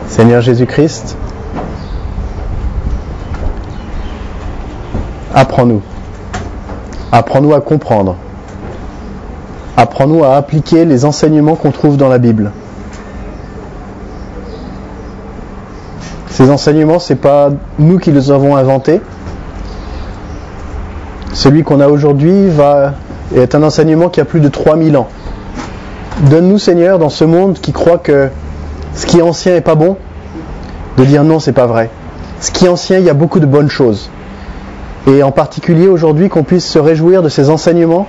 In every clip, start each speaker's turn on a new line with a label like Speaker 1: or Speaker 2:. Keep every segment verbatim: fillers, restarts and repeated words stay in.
Speaker 1: Seigneur Jésus-Christ, apprends-nous. Apprends-nous à comprendre. Apprends-nous à appliquer les enseignements qu'on trouve dans la Bible. Ces enseignements, ce n'est pas nous qui les avons inventés. Celui qu'on a aujourd'hui va est un enseignement qui a plus de trois mille ans. Donne-nous, Seigneur, dans ce monde qui croit que ce qui est ancien n'est pas bon, de dire non, c'est pas vrai. Ce qui est ancien, il y a beaucoup de bonnes choses. Et en particulier aujourd'hui, qu'on puisse se réjouir de ces enseignements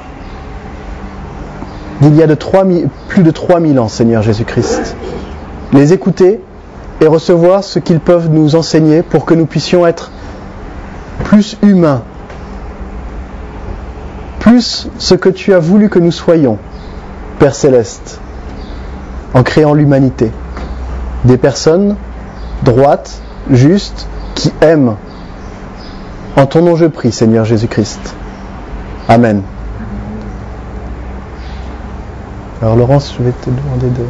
Speaker 1: d'il y a de trois mille, plus de trois mille ans, Seigneur Jésus-Christ. Les écouter et recevoir ce qu'ils peuvent nous enseigner pour que nous puissions être plus humains, plus ce que tu as voulu que nous soyons, Père Céleste, en créant l'humanité. Des personnes droites, justes, qui aiment. En ton nom je prie, Seigneur Jésus-Christ. Amen. Alors Laurence, je vais te demander de...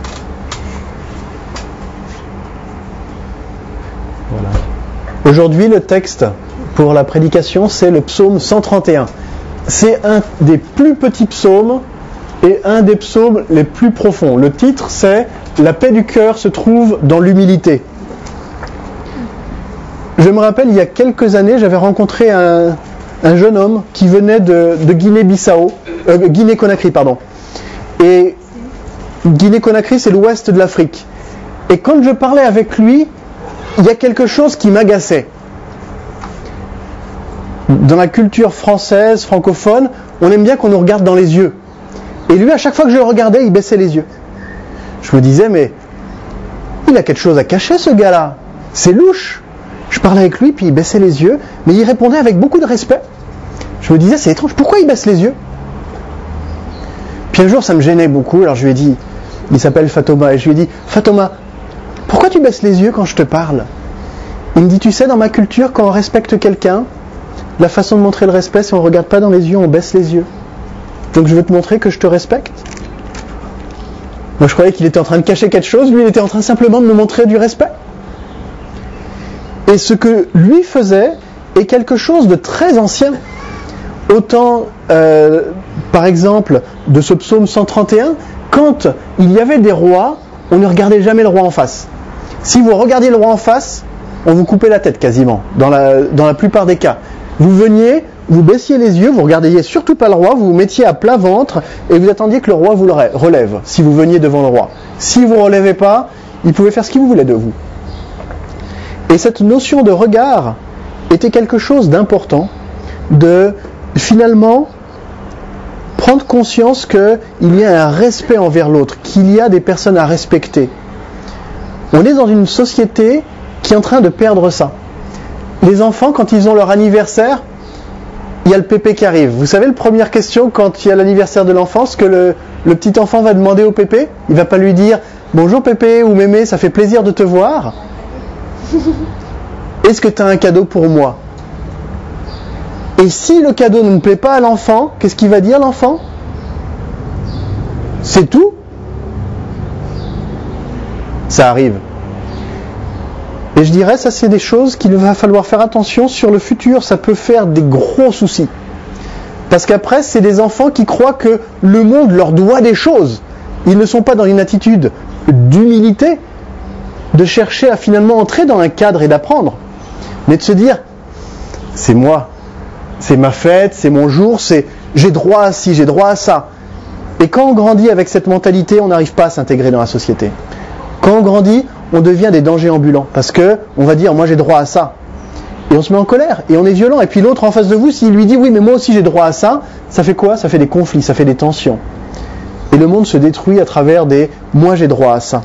Speaker 1: Voilà. Aujourd'hui, le texte pour la prédication, c'est le psaume cent trente et un. C'est un des plus petits psaumes et un des psaumes les plus profonds. Le titre, c'est « La paix du cœur se trouve dans l'humilité ». Je me rappelle, il y a quelques années, j'avais rencontré un, un jeune homme qui venait de, de Guinée-Bissau, euh, Guinée-Conakry, pardon. Et Guinée-Conakry, c'est l'ouest de l'Afrique. Et quand je parlais avec lui, il y a quelque chose qui m'agaçait. Dans la culture française, francophone, on aime bien qu'on nous regarde dans les yeux. Et lui, à chaque fois que je le regardais, il baissait les yeux. Je me disais, mais il a quelque chose à cacher, ce gars-là. C'est louche. Je parlais avec lui, puis il baissait les yeux, mais il répondait avec beaucoup de respect. Je me disais, c'est étrange, pourquoi il baisse les yeux ? Puis un jour, ça me gênait beaucoup, alors je lui ai dit, il s'appelle Fatoma, et je lui ai dit, Fatoma, pourquoi tu baisses les yeux quand je te parle ? Il me dit, tu sais, dans ma culture, quand on respecte quelqu'un, la façon de montrer le respect, c'est on ne regarde pas dans les yeux, on baisse les yeux. Donc je veux te montrer que je te respecte. Moi, je croyais qu'il était en train de cacher quelque chose, lui, il était en train simplement de me montrer du respect. Et ce que lui faisait est quelque chose de très ancien. Autant, euh, par exemple, de ce psaume cent trente et un, quand il y avait des rois, on ne regardait jamais le roi en face. Si vous regardiez le roi en face, on vous coupait la tête quasiment, dans la, dans la plupart des cas. Vous veniez, vous baissiez les yeux, vous ne regardiez surtout pas le roi, vous vous mettiez à plat ventre et vous attendiez que le roi vous le relève, si vous veniez devant le roi. Si vous ne relevez pas, il pouvait faire ce qu'il voulait de vous. Et cette notion de regard était quelque chose d'important, de finalement prendre conscience qu'il y a un respect envers l'autre, qu'il y a des personnes à respecter. On est dans une société qui est en train de perdre ça. Les enfants, quand ils ont leur anniversaire, il y a le pépé qui arrive. Vous savez, la première question quand il y a l'anniversaire de l'enfant, ce que le, le petit enfant va demander au pépé, il ne va pas lui dire « Bonjour pépé » ou « Mémé, ça fait plaisir de te voir ». Est-ce que tu as un cadeau pour moi ? Et si le cadeau ne plaît pas à l'enfant, qu'est-ce qu'il va dire l'enfant ? C'est tout ? Ça arrive. Et je dirais, ça c'est des choses qu'il va falloir faire attention sur le futur, ça peut faire des gros soucis. Parce qu'après, c'est des enfants qui croient que le monde leur doit des choses. Ils ne sont pas dans une attitude d'humilité, de chercher à finalement entrer dans un cadre et d'apprendre, mais de se dire, c'est moi, c'est ma fête, c'est mon jour, c'est j'ai droit à ci, j'ai droit à ça. Et quand on grandit avec cette mentalité, on n'arrive pas à s'intégrer dans la société. Quand on grandit, on devient des dangers ambulants, parce que on va dire, moi j'ai droit à ça. Et on se met en colère, et on est violent. Et puis l'autre en face de vous, s'il lui dit, oui mais moi aussi j'ai droit à ça, ça fait quoi ? Ça fait des conflits, ça fait des tensions. Et le monde se détruit à travers des, moi j'ai droit à ça.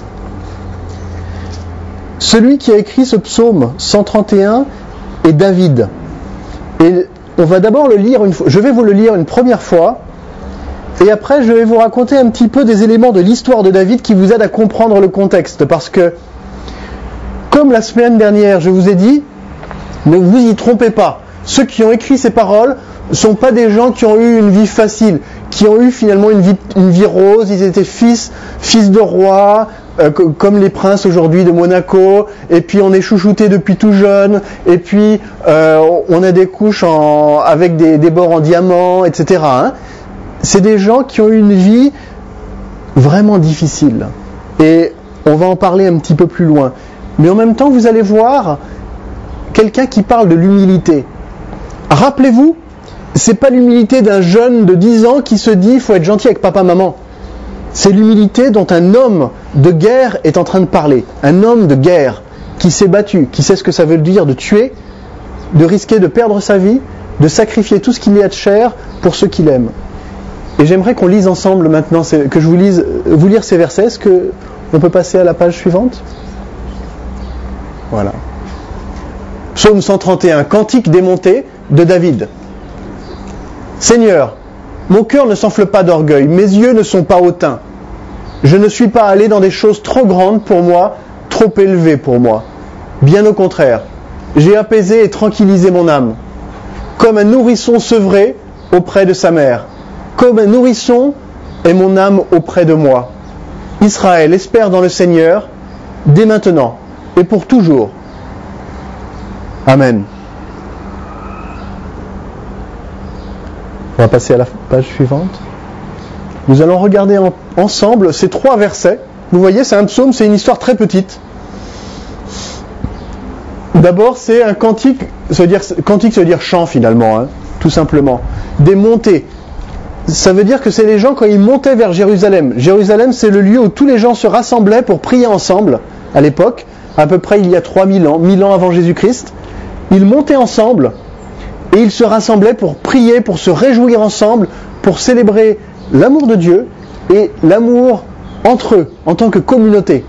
Speaker 1: Celui qui a écrit ce psaume cent trente et un est David. Et on va d'abord le lire une fois. Je vais vous le lire une première fois. Et après, je vais vous raconter un petit peu des éléments de l'histoire de David qui vous aident à comprendre le contexte. Parce que, comme la semaine dernière, je vous ai dit, ne vous y trompez pas. Ceux qui ont écrit ces paroles ne sont pas des gens qui ont eu une vie facile, qui ont eu finalement une vie, une vie rose, ils étaient fils, fils de rois, euh, comme les princes aujourd'hui de Monaco, et puis on est chouchouté depuis tout jeune, et puis euh, on a des couches en, avec des, des bords en diamant, et cetera. Hein. C'est des gens qui ont eu une vie vraiment difficile. Et on va en parler un petit peu plus loin. Mais en même temps, vous allez voir quelqu'un qui parle de l'humilité. Rappelez-vous, c'est pas l'humilité d'un jeune de dix ans qui se dit « il faut être gentil avec papa, maman ». C'est l'humilité dont un homme de guerre est en train de parler. Un homme de guerre qui s'est battu, qui sait ce que ça veut dire de tuer, de risquer de perdre sa vie, de sacrifier tout ce qu'il y a de cher pour ceux qu'il aime. Et j'aimerais qu'on lise ensemble maintenant, que je vous lise, vous lire ces versets. Est-ce qu'on peut passer à la page suivante ? Voilà. Psaume cent trente et un, cantique des montées de David. Seigneur, mon cœur ne s'enfle pas d'orgueil, mes yeux ne sont pas hautains. Je ne suis pas allé dans des choses trop grandes pour moi, trop élevées pour moi. Bien au contraire, j'ai apaisé et tranquillisé mon âme, comme un nourrisson sevré auprès de sa mère. Comme un nourrisson est mon âme auprès de moi. Israël espère dans le Seigneur, dès maintenant et pour toujours. Amen. On va passer à la page suivante. Nous allons regarder en, ensemble ces trois versets. Vous voyez, c'est un psaume, c'est une histoire très petite. D'abord, c'est un cantique, ça veut dire, cantique, ça veut dire chant finalement, hein, tout simplement. Des montées. Ça veut dire que c'est les gens quand ils montaient vers Jérusalem. Jérusalem, c'est le lieu où tous les gens se rassemblaient pour prier ensemble, à l'époque, à peu près il y a trois mille ans, mille ans avant Jésus-Christ. Ils montaient ensemble et ils se rassemblaient pour prier, pour se réjouir ensemble, pour célébrer l'amour de Dieu et l'amour entre eux, en tant que communauté.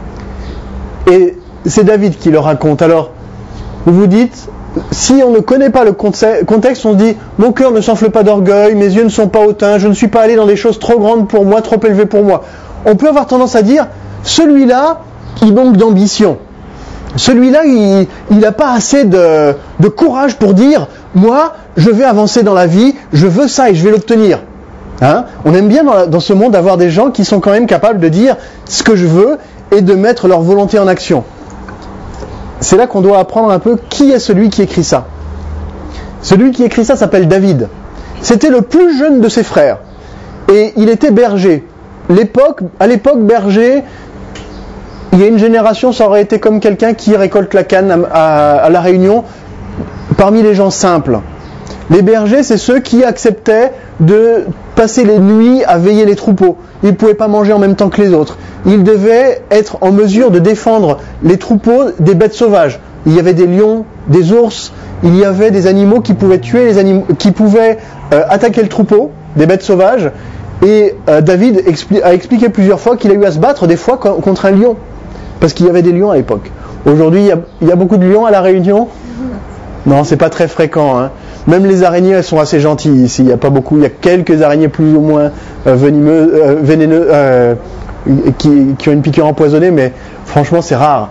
Speaker 1: Et c'est David qui le raconte. Alors, vous vous dites, si on ne connaît pas le contexte, on se dit « Mon cœur ne s'enfle pas d'orgueil, mes yeux ne sont pas hautains, je ne suis pas allé dans des choses trop grandes pour moi, trop élevées pour moi. » On peut avoir tendance à dire « Celui-là, il manque d'ambition. Celui-là, il n'a pas assez de, de courage pour dire « Moi, je vais avancer dans la vie, je veux ça et je vais l'obtenir. » Hein? On aime bien dans, la, dans ce monde avoir des gens qui sont quand même capables de dire ce que je veux et de mettre leur volonté en action. C'est là qu'on doit apprendre un peu qui est celui qui écrit ça. Celui qui écrit ça s'appelle David. C'était le plus jeune de ses frères. Et il était berger. L'époque, à l'époque, berger, il y a une génération, ça aurait été comme quelqu'un qui récolte la canne à, à, à La Réunion parmi les gens simples. Les bergers, c'est ceux qui acceptaient de passer les nuits à veiller les troupeaux. Ils ne pouvaient pas manger en même temps que les autres. Ils devaient être en mesure de défendre les troupeaux des bêtes sauvages. Il y avait des lions, des ours, il y avait des animaux qui pouvaient tuer les animaux, qui pouvaient euh, attaquer le troupeau, des bêtes sauvages. Et euh, David expli- a expliqué plusieurs fois qu'il a eu à se battre des fois contre un lion, parce qu'il y avait des lions à l'époque. Aujourd'hui, il y a, il y a beaucoup de lions à La Réunion. Non, c'est pas très fréquent. Hein. Même les araignées, elles sont assez gentilles ici. Il y a pas beaucoup. Il y a quelques araignées plus ou moins euh, venimeuses, euh, vénéneuses, euh, qui, qui ont une piqûre empoisonnée, mais franchement, c'est rare.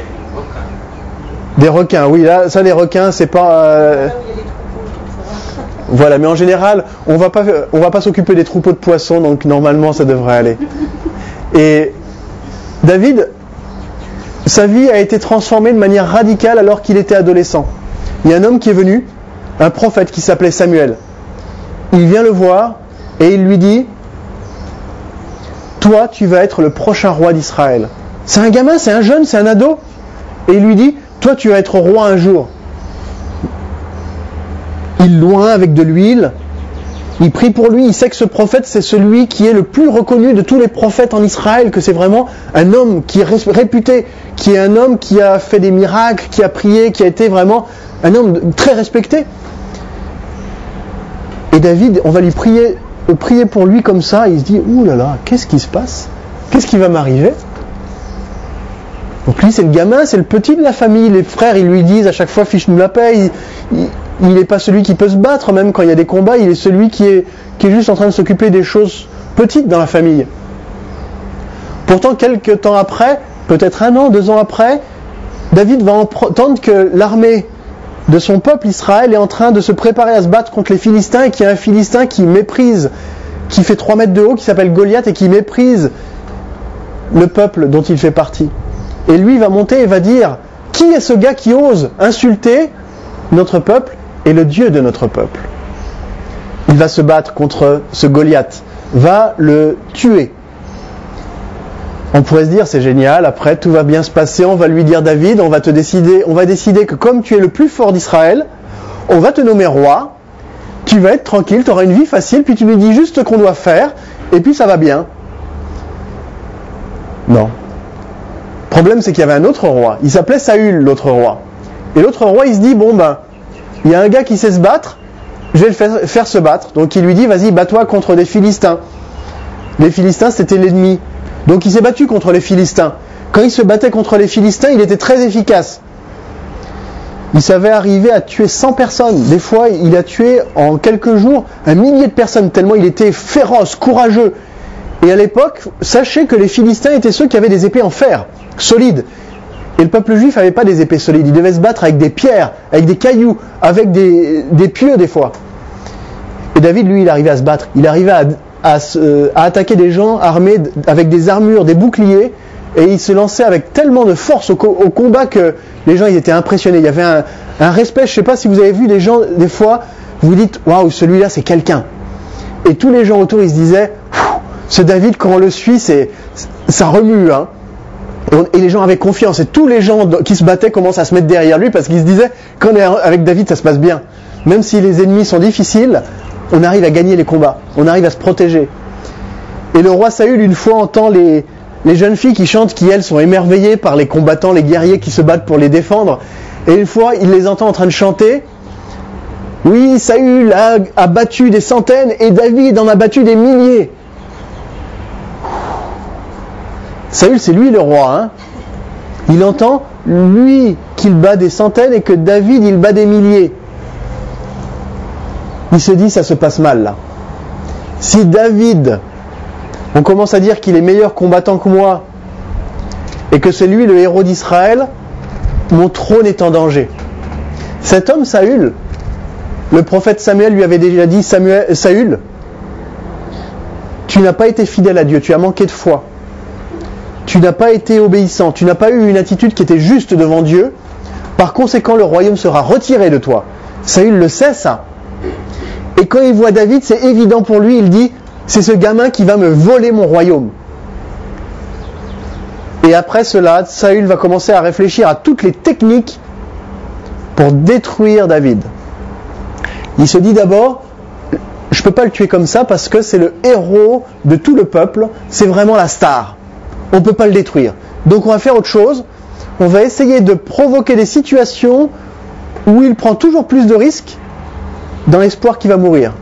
Speaker 1: Des requins, oui. Là, ça, les requins, c'est pas. Euh... Voilà, mais en général, on va pas, on va pas s'occuper des troupeaux de poissons, donc normalement, ça devrait aller. Et David, sa vie a été transformée de manière radicale alors qu'il était adolescent. Il y a un homme qui est venu, un prophète qui s'appelait Samuel. Il vient le voir et il lui dit « Toi, tu vas être le prochain roi d'Israël. » C'est un gamin, c'est un jeune, c'est un ado. Et il lui dit « Toi, tu vas être roi un jour. » Il loin avec de l'huile. Il prie pour lui. Il sait que ce prophète, c'est celui qui est le plus reconnu de tous les prophètes en Israël, que c'est vraiment un homme qui est réputé, qui est un homme qui a fait des miracles, qui a prié, qui a été vraiment un homme très respecté. Et David, on va lui prier, prier pour lui comme ça. Il se dit, ouh là là, qu'est-ce qui se passe? Qu'est-ce qui va m'arriver? Donc lui, c'est le gamin, c'est le petit de la famille. Les frères, ils lui disent à chaque fois, fiche-nous la paix. Il n'est pas celui qui peut se battre, même quand il y a des combats. Il est celui qui est, qui est juste en train de s'occuper des choses petites dans la famille. Pourtant, quelques temps après, peut-être un an, deux ans après, David va entendre que l'armée de son peuple Israël est en train de se préparer à se battre contre les Philistins et qu'il y a un Philistin qui méprise, qui fait trois mètres de haut, qui s'appelle Goliath et qui méprise le peuple dont il fait partie. Et lui va monter et va dire, qui est ce gars qui ose insulter notre peuple et le Dieu de notre peuple? Il va se battre contre ce Goliath, va le tuer. On pourrait se dire, c'est génial, après tout va bien se passer, on va lui dire, David, on va te décider, on va décider que comme tu es le plus fort d'Israël, on va te nommer roi, tu vas être tranquille, tu auras une vie facile, puis tu lui dis juste ce qu'on doit faire, et puis ça va bien. Non. Le problème, c'est qu'il y avait un autre roi, il s'appelait Saül, l'autre roi. Et l'autre roi, il se dit, bon ben, il y a un gars qui sait se battre, je vais le faire, faire se battre. Donc il lui dit, vas-y, bats-toi contre des Philistins. Les Philistins, c'était l'ennemi. Donc il s'est battu contre les Philistins. Quand il se battait contre les Philistins, il était très efficace. Il savait arriver à tuer cent personnes. Des fois, il a tué en quelques jours un millier de personnes, tellement il était féroce, courageux. Et à l'époque, sachez que les Philistins étaient ceux qui avaient des épées en fer, solides. Et le peuple juif n'avait pas des épées solides. Il devait se battre avec des pierres, avec des cailloux, avec des, des pieux des fois. Et David, lui, il arrivait à se battre. Il arrivait à... À, se, à attaquer des gens armés avec des armures, des boucliers, et il se lançait avec tellement de force au, au combat que les gens ils étaient impressionnés. Il y avait un, un respect. Je ne sais pas si vous avez vu des gens, des fois, vous vous dites, waouh, celui-là c'est quelqu'un. Et tous les gens autour ils se disaient, ce David, quand on le suit, c'est, ça remue. Hein. Et les gens avaient confiance. Et tous les gens qui se battaient commencent à se mettre derrière lui parce qu'ils se disaient, quand on est avec David, ça se passe bien. Même si les ennemis sont difficiles, on arrive à gagner les combats, on arrive à se protéger. Et le roi Saül, une fois, entend les, les jeunes filles qui chantent, qui elles sont émerveillées par les combattants, les guerriers qui se battent pour les défendre. Et une fois, il les entend en train de chanter. Oui, Saül a, a battu des centaines et David en a battu des milliers. Saül, c'est lui le roi. Hein. Il entend, lui, qu'il bat des centaines et que David, il bat des milliers. Il se dit, ça se passe mal là. Si David, on commence à dire qu'il est meilleur combattant que moi, et que c'est lui le héros d'Israël, mon trône est en danger. Cet homme, Saül, le prophète Samuel lui avait déjà dit, Samuel, Saül, tu n'as pas été fidèle à Dieu, tu as manqué de foi. Tu n'as pas été obéissant, tu n'as pas eu une attitude qui était juste devant Dieu. Par conséquent, le royaume sera retiré de toi. Saül le sait ça. Et quand il voit David, c'est évident pour lui, il dit, c'est ce gamin qui va me voler mon royaume. Et après cela, Saül va commencer à réfléchir à toutes les techniques pour détruire David. Il se dit d'abord, je ne peux pas le tuer comme ça parce que c'est le héros de tout le peuple, c'est vraiment la star. On ne peut pas le détruire. Donc on va faire autre chose, on va essayer de provoquer des situations où il prend toujours plus de risques, dans l'espoir qu'il va mourir.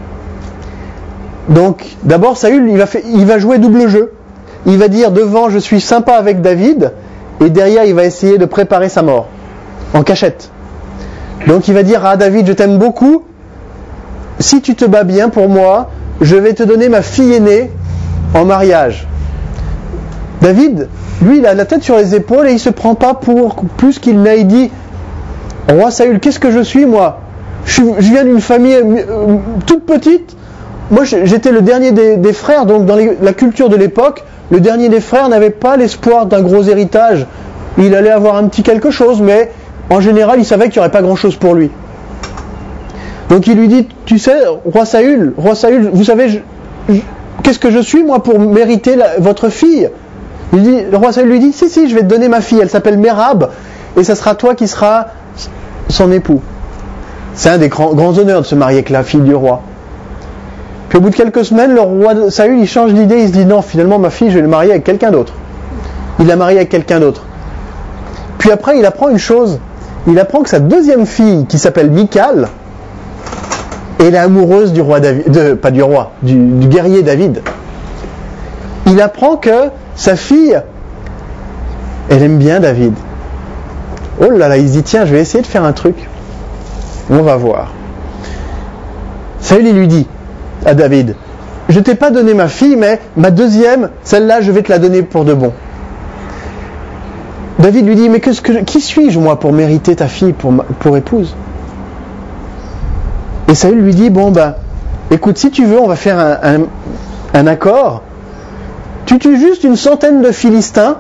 Speaker 1: Donc, d'abord, Saül, il va, fait, il va jouer double jeu. Il va dire, devant, je suis sympa avec David, et derrière, il va essayer de préparer sa mort, en cachette. Donc, il va dire, ah David, je t'aime beaucoup, si tu te bats bien pour moi, je vais te donner ma fille aînée en mariage. David, lui, il a la tête sur les épaules, et il ne se prend pas pour plus qu'il n'a dit, roi Saül, qu'est-ce que je suis, moi ? Je, je viens d'une famille euh, toute petite. Moi, j'étais le dernier des, des frères, donc dans les, la culture de l'époque, le dernier des frères n'avait pas l'espoir d'un gros héritage. Il allait avoir un petit quelque chose, mais en général, il savait qu'il n'y aurait pas grand-chose pour lui. Donc il lui dit, tu sais, roi Saül, roi Saül, vous savez, je, je, qu'est-ce que je suis, moi, pour mériter la, votre fille ? Il dit, le roi Saül lui dit, si, si, je vais te donner ma fille, elle s'appelle Mérab, et ça sera toi qui seras son époux. C'est un des grands, grands honneurs de se marier avec la fille du roi. Puis au bout de quelques semaines, le roi Saül, il change d'idée, il se dit non, finalement ma fille, je vais la marier avec quelqu'un d'autre. Il la marie avec quelqu'un d'autre. Puis après, il apprend une chose. Il apprend que sa deuxième fille, qui s'appelle Michal, elle est amoureuse du roi David, de, pas du roi, du, du guerrier David. Il apprend que sa fille, elle aime bien David. Oh là là, il se dit tiens, je vais essayer de faire un truc. On va voir. Saül, il lui dit à David, je t'ai pas donné ma fille, mais ma deuxième, celle-là, je vais te la donner pour de bon. David lui dit, mais que, que, qui suis-je, moi, pour mériter ta fille pour, pour épouse ? Et Saül lui dit, bon, ben, écoute, si tu veux, on va faire un, un, un accord, tu tues juste une centaine de Philistins,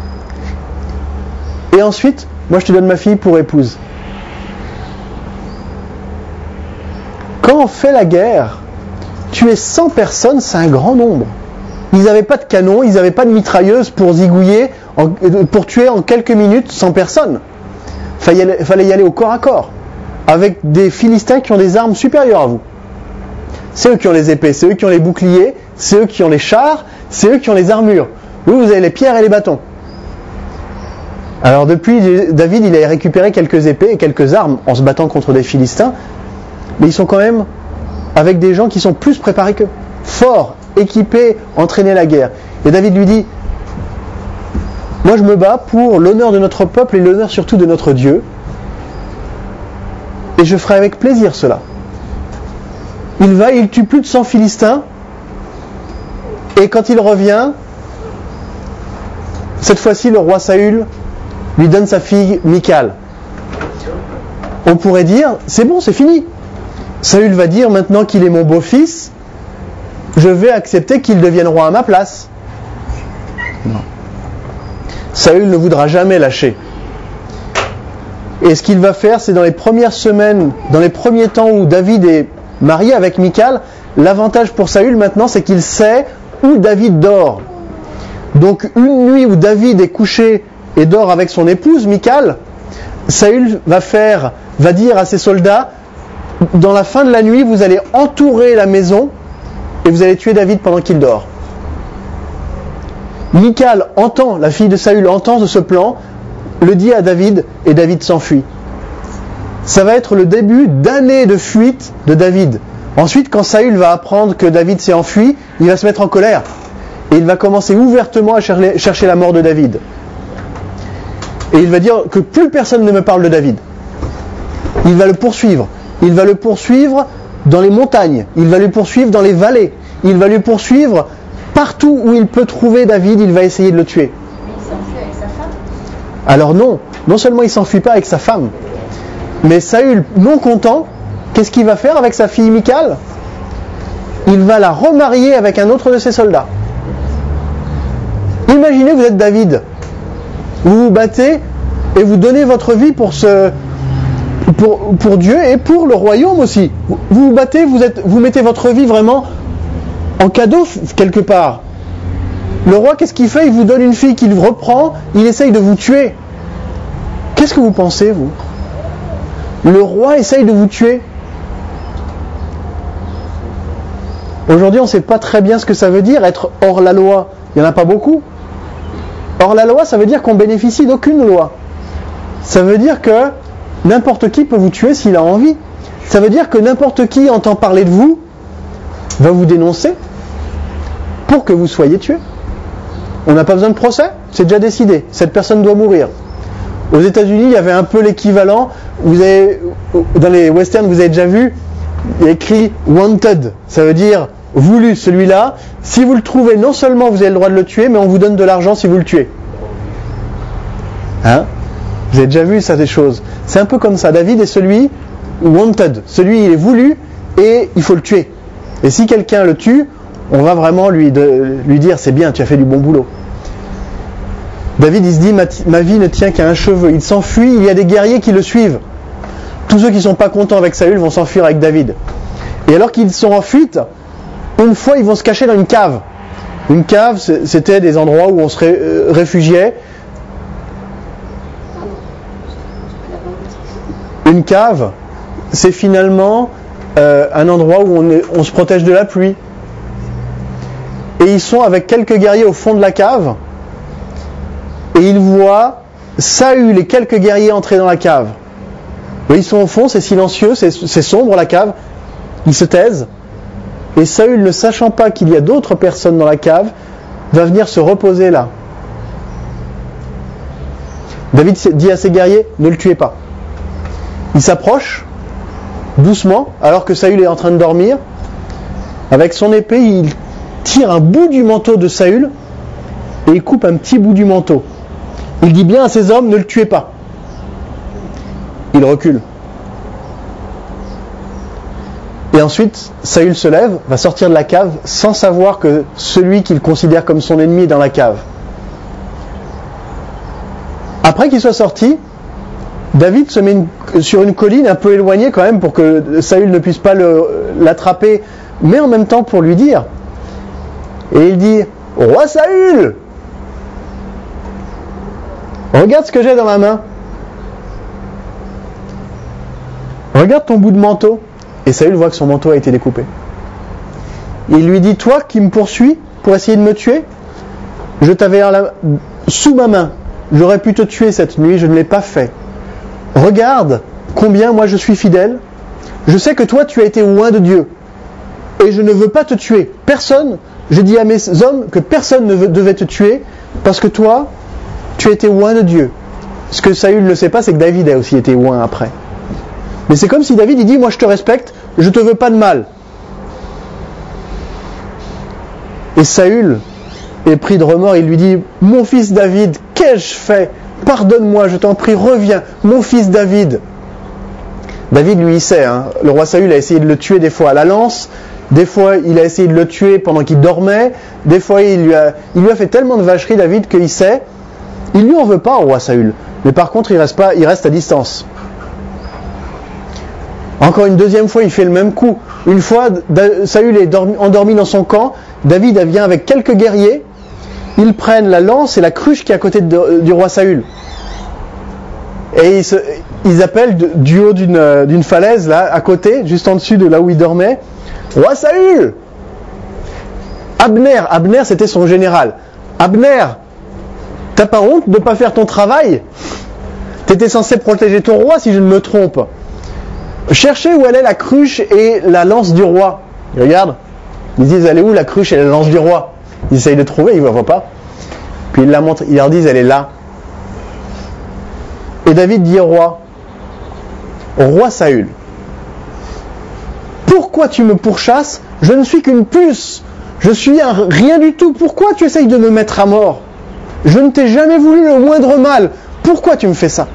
Speaker 1: et ensuite, moi je te donne ma fille pour épouse. Quand on fait la guerre, tuer cent personnes, c'est un grand nombre. Ils n'avaient pas de canon, ils n'avaient pas de mitrailleuse pour zigouiller, en, pour tuer en quelques minutes cent personnes. Il fallait, fallait y aller au corps à corps, avec des Philistins qui ont des armes supérieures à vous. C'est eux qui ont les épées, c'est eux qui ont les boucliers, c'est eux qui ont les chars, c'est eux qui ont les armures. Vous, vous avez les pierres et les bâtons. Alors depuis, David, il a récupéré quelques épées et quelques armes en se battant contre des Philistins, mais ils sont quand même avec des gens qui sont plus préparés qu'eux, forts, équipés, entraînés à la guerre. Et David lui dit, moi je me bats pour l'honneur de notre peuple et l'honneur surtout de notre Dieu, et je ferai avec plaisir cela. Il va, il tue plus de cent Philistins, et quand il revient, cette fois-ci le roi Saül lui donne sa fille Michal. On pourrait dire, c'est bon, c'est fini. Saül va dire, maintenant qu'il est mon beau-fils, je vais accepter qu'il devienne roi à ma place. Non. Saül ne voudra jamais lâcher. Et ce qu'il va faire, c'est dans les premières semaines, dans les premiers temps où David est marié avec Michal, l'avantage pour Saül maintenant, c'est qu'il sait où David dort. Donc une nuit où David est couché et dort avec son épouse, Michal, Saül va faire, va dire à ses soldats, dans la fin de la nuit, vous allez entourer la maison et vous allez tuer David pendant qu'il dort. Michal entend, la fille de Saül entend de ce plan, le dit à David et David s'enfuit. Ça va être le début d'années de fuite de David. Ensuite, quand Saül va apprendre que David s'est enfui, il va se mettre en colère et il va commencer ouvertement à chercher la mort de David. Et il va dire que plus personne ne me parle de David. Il va le poursuivre. Il va le poursuivre dans les montagnes. Il va le poursuivre dans les vallées. Il va le poursuivre partout où il peut trouver David. Il va essayer de le tuer.
Speaker 2: Mais il s'enfuit avec sa femme ?
Speaker 1: Alors non. Non seulement il ne s'enfuit pas avec sa femme, mais Saül, non content, qu'est-ce qu'il va faire avec sa fille Michal ? Il va la remarier avec un autre de ses soldats. Imaginez, vous êtes David. Vous vous battez et vous donnez votre vie pour ce, pour, pour Dieu et pour le royaume aussi. Vous vous battez, vous, êtes, vous mettez votre vie vraiment en cadeau quelque part. Le roi, qu'est-ce qu'il fait ? Il vous donne une fille qu'il reprend, il essaye de vous tuer. Qu'est-ce que vous pensez, vous ? Le roi essaye de vous tuer. Aujourd'hui, on ne sait pas très bien ce que ça veut dire, être hors la loi. Il n'y en a pas beaucoup. Hors la loi, ça veut dire qu'on bénéficie d'aucune loi. Ça veut dire que n'importe qui peut vous tuer s'il a envie. Ça veut dire que n'importe qui entend parler de vous va vous dénoncer pour que vous soyez tué. On n'a pas besoin de procès, c'est déjà décidé. Cette personne doit mourir. Aux États-Unis, il y avait un peu l'équivalent. Vous avez, dans les westerns, vous avez déjà vu, il y a écrit wanted. Ça veut dire voulu, celui-là. Si vous le trouvez, non seulement vous avez le droit de le tuer, mais on vous donne de l'argent si vous le tuez. Hein ? Vous avez déjà vu ça, des choses. C'est un peu comme ça. David est celui wanted. Celui, il est voulu et il faut le tuer. Et si quelqu'un le tue, on va vraiment lui, de, lui dire c'est bien, tu as fait du bon boulot. David, il se dit ma, ma vie ne tient qu'à un cheveu. Il s'enfuit, il y a des guerriers qui le suivent. Tous ceux qui ne sont pas contents avec Saül vont s'enfuir avec David. Et alors qu'ils sont en fuite, une fois ils vont se cacher dans une cave. Une cave, c'était des endroits où on se ré, euh, réfugiait. Une cave, c'est finalement euh, un endroit où on, est, on se protège de la pluie. Et ils sont avec quelques guerriers au fond de la cave. Et ils voient Saül et quelques guerriers entrer dans la cave. Et ils sont au fond, c'est silencieux, c'est, c'est sombre la cave. Ils se taisent. Et Saül, ne sachant pas qu'il y a d'autres personnes dans la cave, va venir se reposer là. David dit à ses guerriers, ne le tuez pas. Il s'approche, doucement, alors que Saül est en train de dormir. Avec son épée, il tire un bout du manteau de Saül et il coupe un petit bout du manteau. Il dit bien à ses hommes, ne le tuez pas. Il recule. Et ensuite, Saül se lève, va sortir de la cave, sans savoir que celui qu'il considère comme son ennemi est dans la cave. Après qu'il soit sorti, David se met une, sur une colline un peu éloignée quand même pour que Saül ne puisse pas le, l'attraper, mais en même temps pour lui dire. Et il dit, « Roi Saül, regarde ce que j'ai dans ma main. Regarde ton bout de manteau. » Et Saül voit que son manteau a été découpé. Il lui dit, « Toi qui me poursuis pour essayer de me tuer, je t'avais la, sous ma main. J'aurais pu te tuer cette nuit, je ne l'ai pas fait. Regarde combien moi je suis fidèle. Je sais que toi tu as été oint de Dieu. Et je ne veux pas te tuer. Personne, j'ai dit à mes hommes que personne ne veut, devait te tuer parce que toi, tu as été oint de Dieu. » Ce que Saül ne sait pas, c'est que David a aussi été oint après. Mais c'est comme si David il dit, moi je te respecte, je te veux pas de mal. Et Saül est pris de remords, il lui dit, mon fils David, qu'ai-je fait ? Pardonne-moi, je t'en prie, reviens, mon fils David. David, lui, il sait, hein, le roi Saül a essayé de le tuer des fois à la lance, des fois il a essayé de le tuer pendant qu'il dormait, des fois il lui a, il lui a fait tellement de vacheries, David, qu'il sait, il lui en veut pas au roi Saül, mais par contre il reste, pas, il reste à distance. Encore une deuxième fois, il fait le même coup. Une fois, Saül est dormi, endormi dans son camp, David vient avec quelques guerriers, ils prennent la lance et la cruche qui est à côté de, du roi Saül. Et ils, se, ils appellent de, du haut d'une, d'une falaise, là, à côté, juste en dessus de là où il dormait, « Roi Saül !» Abner, Abner c'était son général. « Abner, t'as pas honte de ne pas faire ton travail ? T'étais censé protéger ton roi si je ne me trompe. Cherchez où elle est la cruche et la lance du roi. » Ils regardent, ils disent « Elle est où la cruche et la lance du roi ?» Ils essayent de trouver, ils ne la voient pas. Puis ils la montrent, ils leur disent, elle est là. Et David dit au roi, au roi Saül, pourquoi tu me pourchasses ? Je ne suis qu'une puce. Je suis un rien du tout. Pourquoi tu essayes de me mettre à mort ? Je ne t'ai jamais voulu le moindre mal. Pourquoi tu me fais ça ?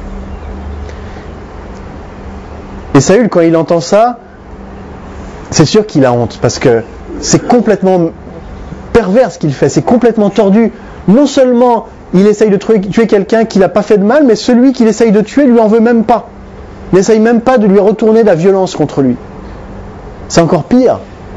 Speaker 1: Et Saül, quand il entend ça, c'est sûr qu'il a honte, parce que c'est complètement pervers ce qu'il fait, c'est complètement tordu. Non seulement il essaye de tuer quelqu'un qui n'a pas fait de mal, mais celui qu'il essaye de tuer lui en veut même pas. Il n'essaye même pas de lui retourner de la violence contre lui. C'est encore pire.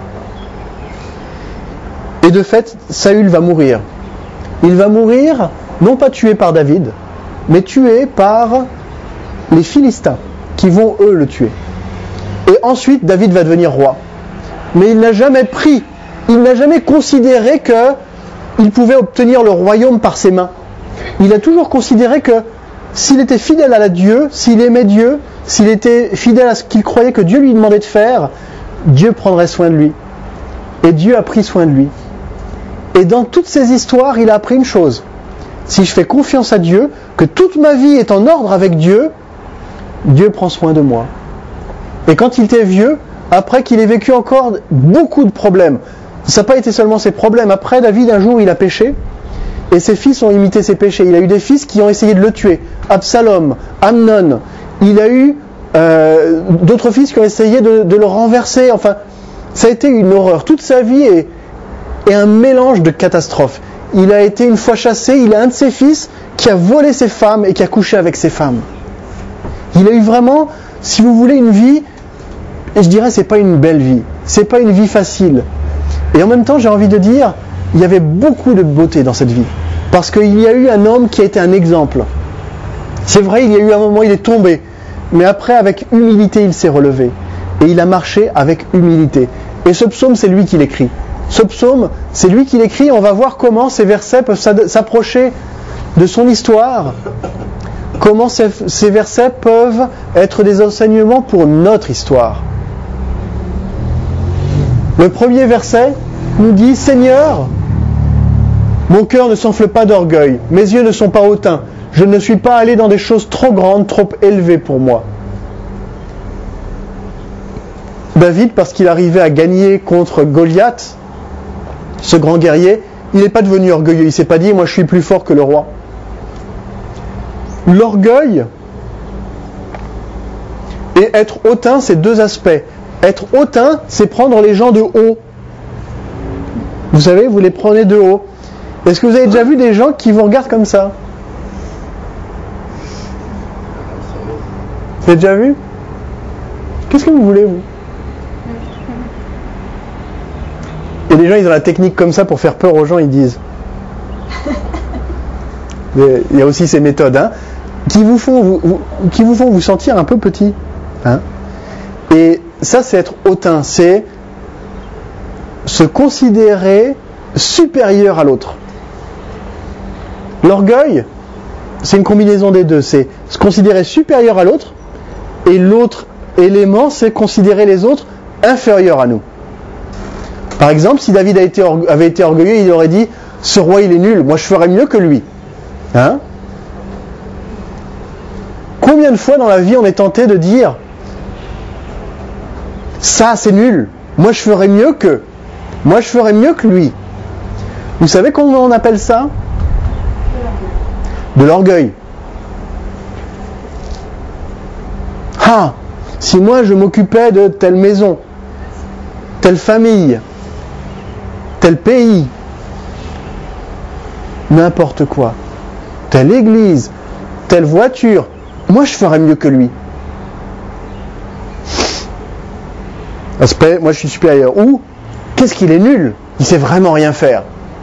Speaker 1: Et de fait, Saül va mourir. Il va mourir, non pas tué par David, mais tué par les Philistins, qui vont eux le tuer. Et ensuite, David va devenir roi. Mais il n'a jamais pris, il n'a jamais considéré qu'il pouvait obtenir le royaume par ses mains. Il a toujours considéré que s'il était fidèle à Dieu, s'il aimait Dieu, s'il était fidèle à ce qu'il croyait que Dieu lui demandait de faire, Dieu prendrait soin de lui. Et Dieu a pris soin de lui. Et dans toutes ces histoires, il a appris une chose. Si je fais confiance à Dieu, que toute ma vie est en ordre avec Dieu, Dieu prend soin de moi. Et quand il était vieux, après qu'il ait vécu encore beaucoup de problèmes, ça n'a pas été seulement ses problèmes. Après, David, un jour, il a péché, et ses fils ont imité ses péchés. Il a eu des fils qui ont essayé de le tuer. Absalom, Amnon. Il a eu euh, d'autres fils qui ont essayé de, de le renverser. Enfin, ça a été une horreur. Toute sa vie est, est un mélange de catastrophes. Il a été une fois chassé, il a un de ses fils qui a volé ses femmes et qui a couché avec ses femmes. Il a eu vraiment, si vous voulez, une vie, et je dirais, c'est pas une belle vie. C'est pas une vie facile. Et en même temps, j'ai envie de dire, il y avait beaucoup de beauté dans cette vie. Parce qu'il y a eu un homme qui a été un exemple. C'est vrai, il y a eu un moment où il est tombé. Mais après, avec humilité, il s'est relevé. Et il a marché avec humilité. Et ce psaume, c'est lui qui l'écrit. Ce psaume, c'est lui qui l'écrit. On va voir comment ces versets peuvent s'approcher de son histoire. Comment ces, ces versets peuvent être des enseignements pour notre histoire. Le premier verset nous dit « Seigneur, mon cœur ne s'enfle pas d'orgueil, mes yeux ne sont pas hautains, je ne suis pas allé dans des choses trop grandes, trop élevées pour moi. » David, parce qu'il arrivait à gagner contre Goliath, ce grand guerrier, il n'est pas devenu orgueilleux, il ne s'est pas dit « moi je suis plus fort que le roi ». L'orgueil et être hautain, c'est deux aspects. Être hautain, c'est prendre les gens de haut. Vous savez, vous les prenez de haut. Est-ce que vous avez déjà vu des gens qui vous regardent comme ça? Vous avez déjà vu? Qu'est-ce que vous voulez, vous? Il y a des gens, ils ont la technique comme ça pour faire peur aux gens, ils disent. Il y a aussi ces méthodes, hein, qui vous font vous, vous, qui vous font vous sentir un peu petit. Hein. Et ça, c'est être hautain, c'est se considérer supérieur à l'autre. L'orgueil, c'est une combinaison des deux. C'est se considérer supérieur à l'autre, et l'autre élément, c'est considérer les autres inférieurs à nous. Par exemple, si David a été, avait été orgueilleux, il aurait dit « Ce roi, il est nul, moi je ferais mieux que lui. » Hein? Combien de fois dans la vie on est tenté de dire « Ça, c'est nul, moi je ferais mieux que... Moi je ferais mieux que lui. » Vous savez comment on appelle ça? De l'orgueil. Ah, si moi je m'occupais de telle maison, telle famille, tel pays, n'importe quoi, telle église, telle voiture, moi je ferais mieux que lui. Aspect, moi je suis supérieur. Ou, qu'est-ce qu'il est nul, il sait vraiment rien faire.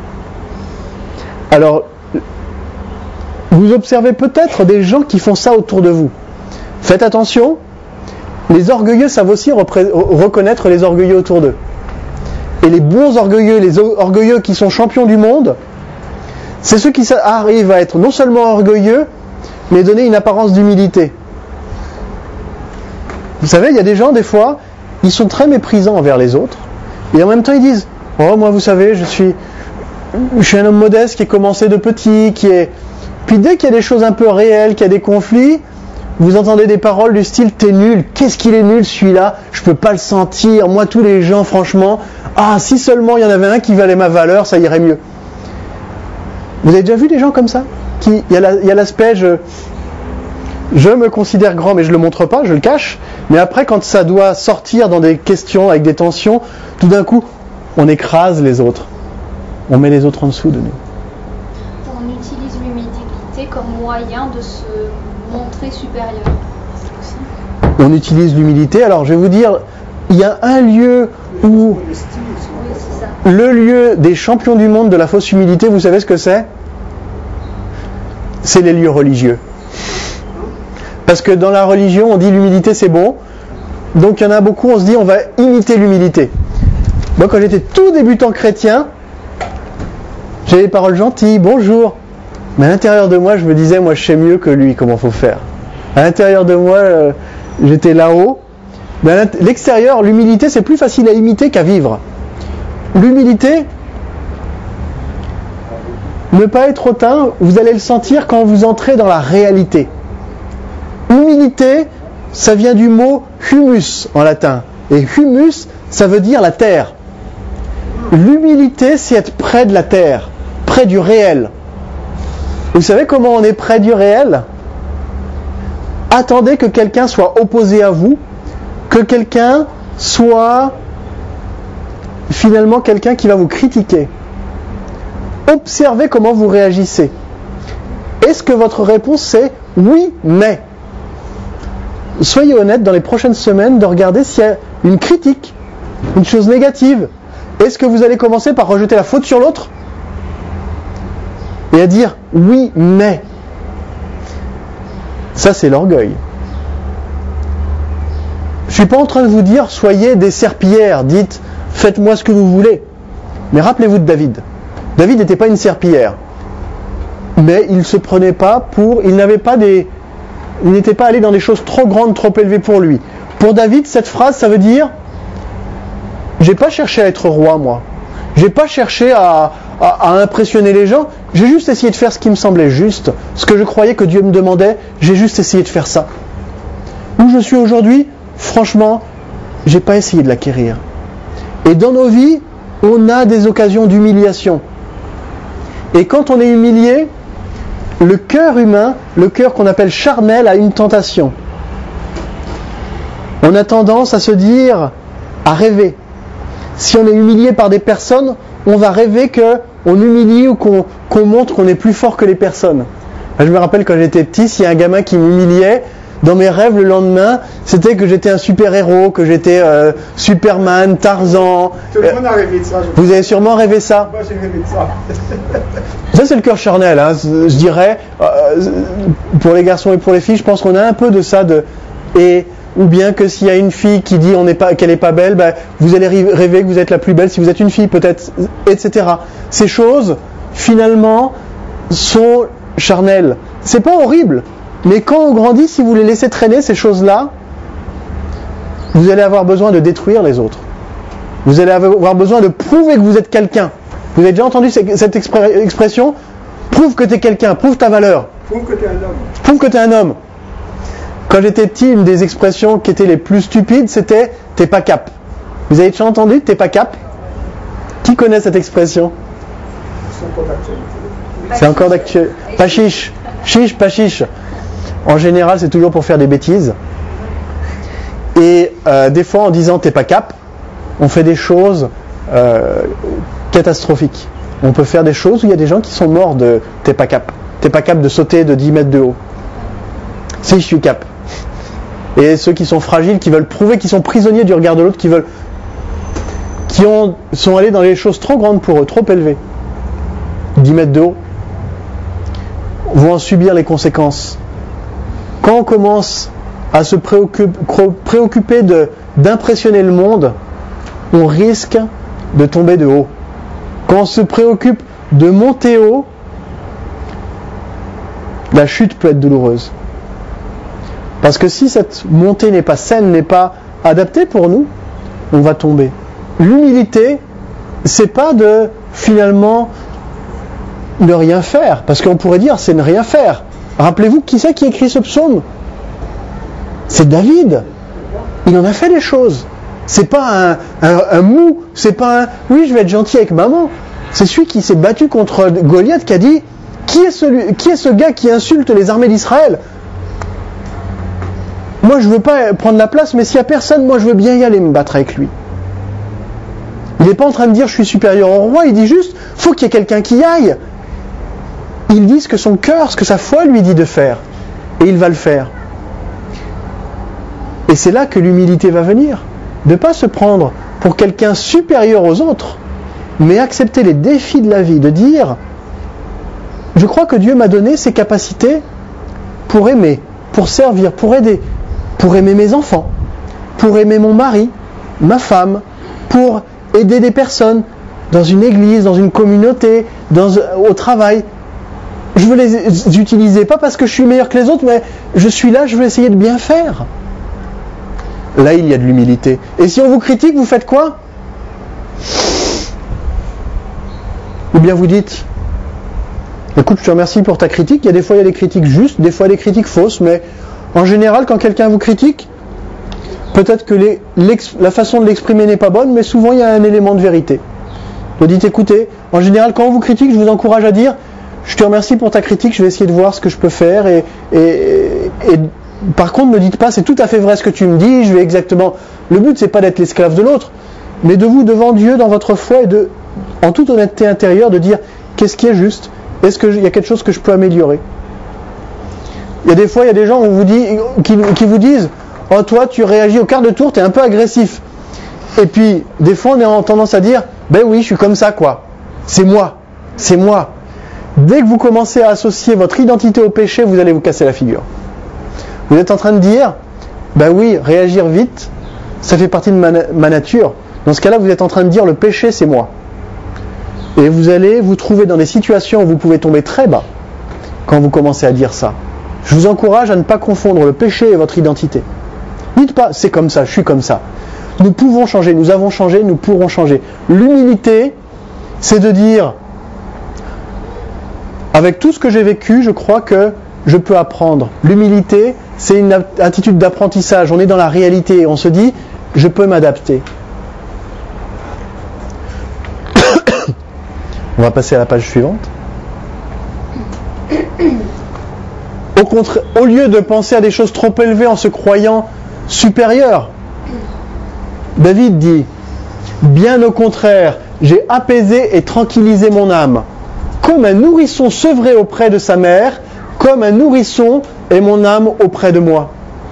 Speaker 1: Alors, vous observez peut-être des gens qui font ça autour de vous. Faites attention, les orgueilleux savent aussi repré- reconnaître les orgueilleux autour d'eux. Et les bons orgueilleux, les orgueilleux qui sont champions du monde, c'est ceux qui arrivent à être non seulement orgueilleux, mais donner une apparence d'humilité. Vous savez, il y a des gens, des fois, ils sont très méprisants envers les autres, et en même temps ils disent « Oh, moi vous savez, je suis, je suis un homme modeste qui est commencé de petit, qui est... » Puis dès qu'il y a des choses un peu réelles, qu'il y a des conflits, vous entendez des paroles du style « T'es nul, qu'est-ce qu'il est nul celui-là, je peux pas le sentir, moi tous les gens franchement, ah si seulement il y en avait un qui valait ma valeur, ça irait mieux. » Vous avez déjà vu des gens comme ça? Qui, il y a la, il y a l'aspect je, je me considère grand mais je le montre pas, je le cache, mais après quand ça doit sortir dans des questions avec des tensions, tout d'un coup on écrase les autres, on met les autres en dessous de nous.
Speaker 2: On utilise l'humilité comme moyen de se montrer supérieur.
Speaker 1: On utilise l'humilité. Alors je vais vous dire, il y a un lieu où
Speaker 2: Oui, c'est ça.
Speaker 1: le lieu des champions du monde de la fausse humilité, vous savez ce que c'est? C'est les lieux religieux. Parce que dans la religion, on dit l'humilité c'est bon. Donc il y en a beaucoup, on se dit on va imiter l'humilité. Moi quand j'étais tout débutant chrétien, j'avais des paroles gentilles, bonjour. Mais à l'intérieur de moi, je me disais, moi je sais mieux que lui comment faut faire. À l'intérieur de moi, euh, j'étais là-haut. Mais à l'extérieur, l'humilité c'est plus facile à imiter qu'à vivre. L'humilité, ne pas être hautain, vous allez le sentir quand vous entrez dans la réalité. Humilité, ça vient du mot humus en latin. Et humus, ça veut dire la terre. L'humilité, c'est être près de la terre, près du réel. Vous savez comment on est près du réel? Attendez que quelqu'un soit opposé à vous, que quelqu'un soit finalement quelqu'un qui va vous critiquer. Observez comment vous réagissez. Est-ce que votre réponse c'est oui, mais? Soyez honnête dans les prochaines semaines de regarder s'il y a une critique, une chose négative. Est-ce que vous allez commencer par rejeter la faute sur l'autre et à dire oui, mais? Ça c'est l'orgueil. Je ne suis pas en train de vous dire soyez des serpillères, dites faites-moi ce que vous voulez. Mais rappelez-vous de David. David n'était pas une serpillière. Mais il ne se prenait pas pour... Il n'avait pas des... Il n'était pas allé dans des choses trop grandes, trop élevées pour lui. Pour David, cette phrase, ça veut dire j'ai pas cherché à être roi, moi. J'ai pas cherché à, à, à impressionner les gens. J'ai juste essayé de faire ce qui me semblait juste. Ce que je croyais que Dieu me demandait, j'ai juste essayé de faire ça. Où je suis aujourd'hui, franchement, j'ai pas essayé de l'acquérir. Et dans nos vies, on a des occasions d'humiliation. Et quand on est humilié, le cœur humain, le cœur qu'on appelle charnel, a une tentation. On a tendance à se dire à rêver. Si on est humilié par des personnes, on va rêver qu'on humilie ou qu'on, qu'on montre qu'on est plus fort que les personnes. Je me rappelle quand j'étais petit, s'il y a un gamin qui m'humiliait, dans mes rêves le lendemain, c'était que j'étais un super-héros, que j'étais euh, Superman, Tarzan.
Speaker 3: Tout le monde a rêvé de ça.
Speaker 1: Vous avez sûrement rêvé ça.
Speaker 3: Moi j'ai rêvé de ça.
Speaker 1: Ça c'est le cœur charnel, hein, je dirais. Euh, pour les garçons et pour les filles, je pense qu'on a un peu de ça. De, et, ou bien que s'il y a une fille qui dit on n'est pas, qu'elle n'est pas belle, ben, vous allez rêver que vous êtes la plus belle si vous êtes une fille peut-être, et cetera. Ces choses, finalement, sont charnelles. C'est pas horrible. Mais quand on grandit, si vous les laissez traîner, ces choses-là, vous allez avoir besoin de détruire les autres. Vous allez avoir besoin de prouver que vous êtes quelqu'un. Vous avez déjà entendu cette expression ? Prouve que tu es quelqu'un, prouve ta valeur.
Speaker 3: Prouve que tu es un homme.
Speaker 1: Prouve que tu es un homme. Quand j'étais petit, une des expressions qui étaient les plus stupides, c'était « t'es pas cap ». Vous avez déjà entendu « t'es pas cap » ? Qui connaît cette expression ?
Speaker 3: C'est encore d'actualité.
Speaker 1: C'est encore d'actualité. Pas chiche. Chiche, pas chiche. En général, c'est toujours pour faire des bêtises. Et euh, des fois, en disant t'es pas cap, on fait des choses euh, catastrophiques. On peut faire des choses où il y a des gens qui sont morts de t'es pas cap. T'es pas cap de sauter de dix mètres de haut. Si, je suis cap. Et ceux qui sont fragiles, qui veulent prouver qu'ils sont prisonniers du regard de l'autre, qui veulent, qui ont, sont allés dans les choses trop grandes pour eux, trop élevées. dix mètres de haut, vont en subir les conséquences. Quand on commence à se préoccuper de, d'impressionner le monde, on risque de tomber de haut. Quand on se préoccupe de monter haut, la chute peut être douloureuse. Parce que si cette montée n'est pas saine, n'est pas adaptée pour nous, on va tomber. L'humilité, c'est pas de finalement ne rien faire, parce qu'on pourrait dire c'est ne rien faire. Rappelez-vous, qui c'est qui écrit ce psaume ? C'est David. Il en a fait des choses. C'est pas un, un, un mou, c'est pas un oui, je vais être gentil avec maman. C'est celui qui s'est battu contre Goliath qui a dit qui est, celui, qui est ce gars qui insulte les armées d'Israël ? Moi je veux pas prendre la place, mais s'il y a personne, moi je veux bien y aller me battre avec lui. Il n'est pas en train de dire je suis supérieur au roi, il dit juste faut qu'il y ait quelqu'un qui y aille. Il dit ce que son cœur, ce que sa foi lui dit de faire. Et il va le faire. Et c'est là que l'humilité va venir. De ne pas se prendre pour quelqu'un supérieur aux autres, mais accepter les défis de la vie, de dire je crois que Dieu m'a donné ces capacités pour aimer, pour servir, pour aider, pour aimer mes enfants, pour aimer mon mari, ma femme, pour aider des personnes dans une église, dans une communauté, dans, au travail. Je veux les utiliser, pas parce que je suis meilleur que les autres, mais je suis là, je veux essayer de bien faire. Là, il y a de l'humilité. Et si on vous critique, vous faites quoi ? Ou bien vous dites, écoute, je te remercie pour ta critique. Il y a des fois, il y a des critiques justes, des fois des critiques fausses, mais en général, quand quelqu'un vous critique, peut-être que les, la façon de l'exprimer n'est pas bonne, mais souvent, il y a un élément de vérité. Vous dites, écoutez, en général, quand on vous critique, je vous encourage à dire, je te remercie pour ta critique, je vais essayer de voir ce que je peux faire. Et, et, et, et par contre, ne dites pas, c'est tout à fait vrai ce que tu me dis, je vais exactement... Le but, c'est pas d'être l'esclave de l'autre, mais de vous, devant Dieu, dans votre foi, et de, en toute honnêteté intérieure, de dire, qu'est-ce qui est juste ? Est-ce qu'il y a quelque chose que je peux améliorer ? Il y a des fois, il y a des gens on vous dit, qui, qui vous disent, oh toi, tu réagis au quart de tour, tu es un peu agressif. Et puis, des fois, on a tendance à dire, ben oui, je suis comme ça, quoi. C'est moi, c'est moi. Dès que vous commencez à associer votre identité au péché, vous allez vous casser la figure. Vous êtes en train de dire, ben oui, réagir vite, ça fait partie de ma, ma nature. Dans ce cas-là, vous êtes en train de dire, le péché, c'est moi. Et vous allez vous trouver dans des situations où vous pouvez tomber très bas quand vous commencez à dire ça. Je vous encourage à ne pas confondre le péché et votre identité. Dites pas, c'est comme ça, je suis comme ça. Nous pouvons changer, nous avons changé, nous pourrons changer. L'humilité, c'est de dire, avec tout ce que j'ai vécu, je crois que je peux apprendre. L'humilité, c'est une attitude d'apprentissage. On est dans la réalité. On se dit, je peux m'adapter. On va passer à la page suivante. Au contraire, au lieu de penser à des choses trop élevées en se croyant supérieur, David dit, bien au contraire, j'ai apaisé et tranquillisé mon âme. Comme un nourrisson sevré auprès de sa mère, comme un nourrisson est mon âme auprès de moi.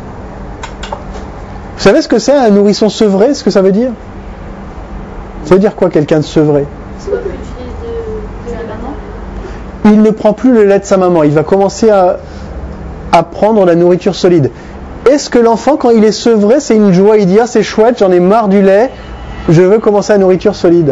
Speaker 1: Vous savez ce que c'est un nourrisson sevré, ce que ça veut dire? Ça veut dire quoi, quelqu'un de sevré?
Speaker 2: C'est pas plus de, de la maman.
Speaker 1: Il ne prend plus le lait de sa maman, il va commencer à, à prendre la nourriture solide. Est-ce que l'enfant, quand il est sevré, c'est une joie, il dit, ah c'est chouette, j'en ai marre du lait, je veux commencer la nourriture solide?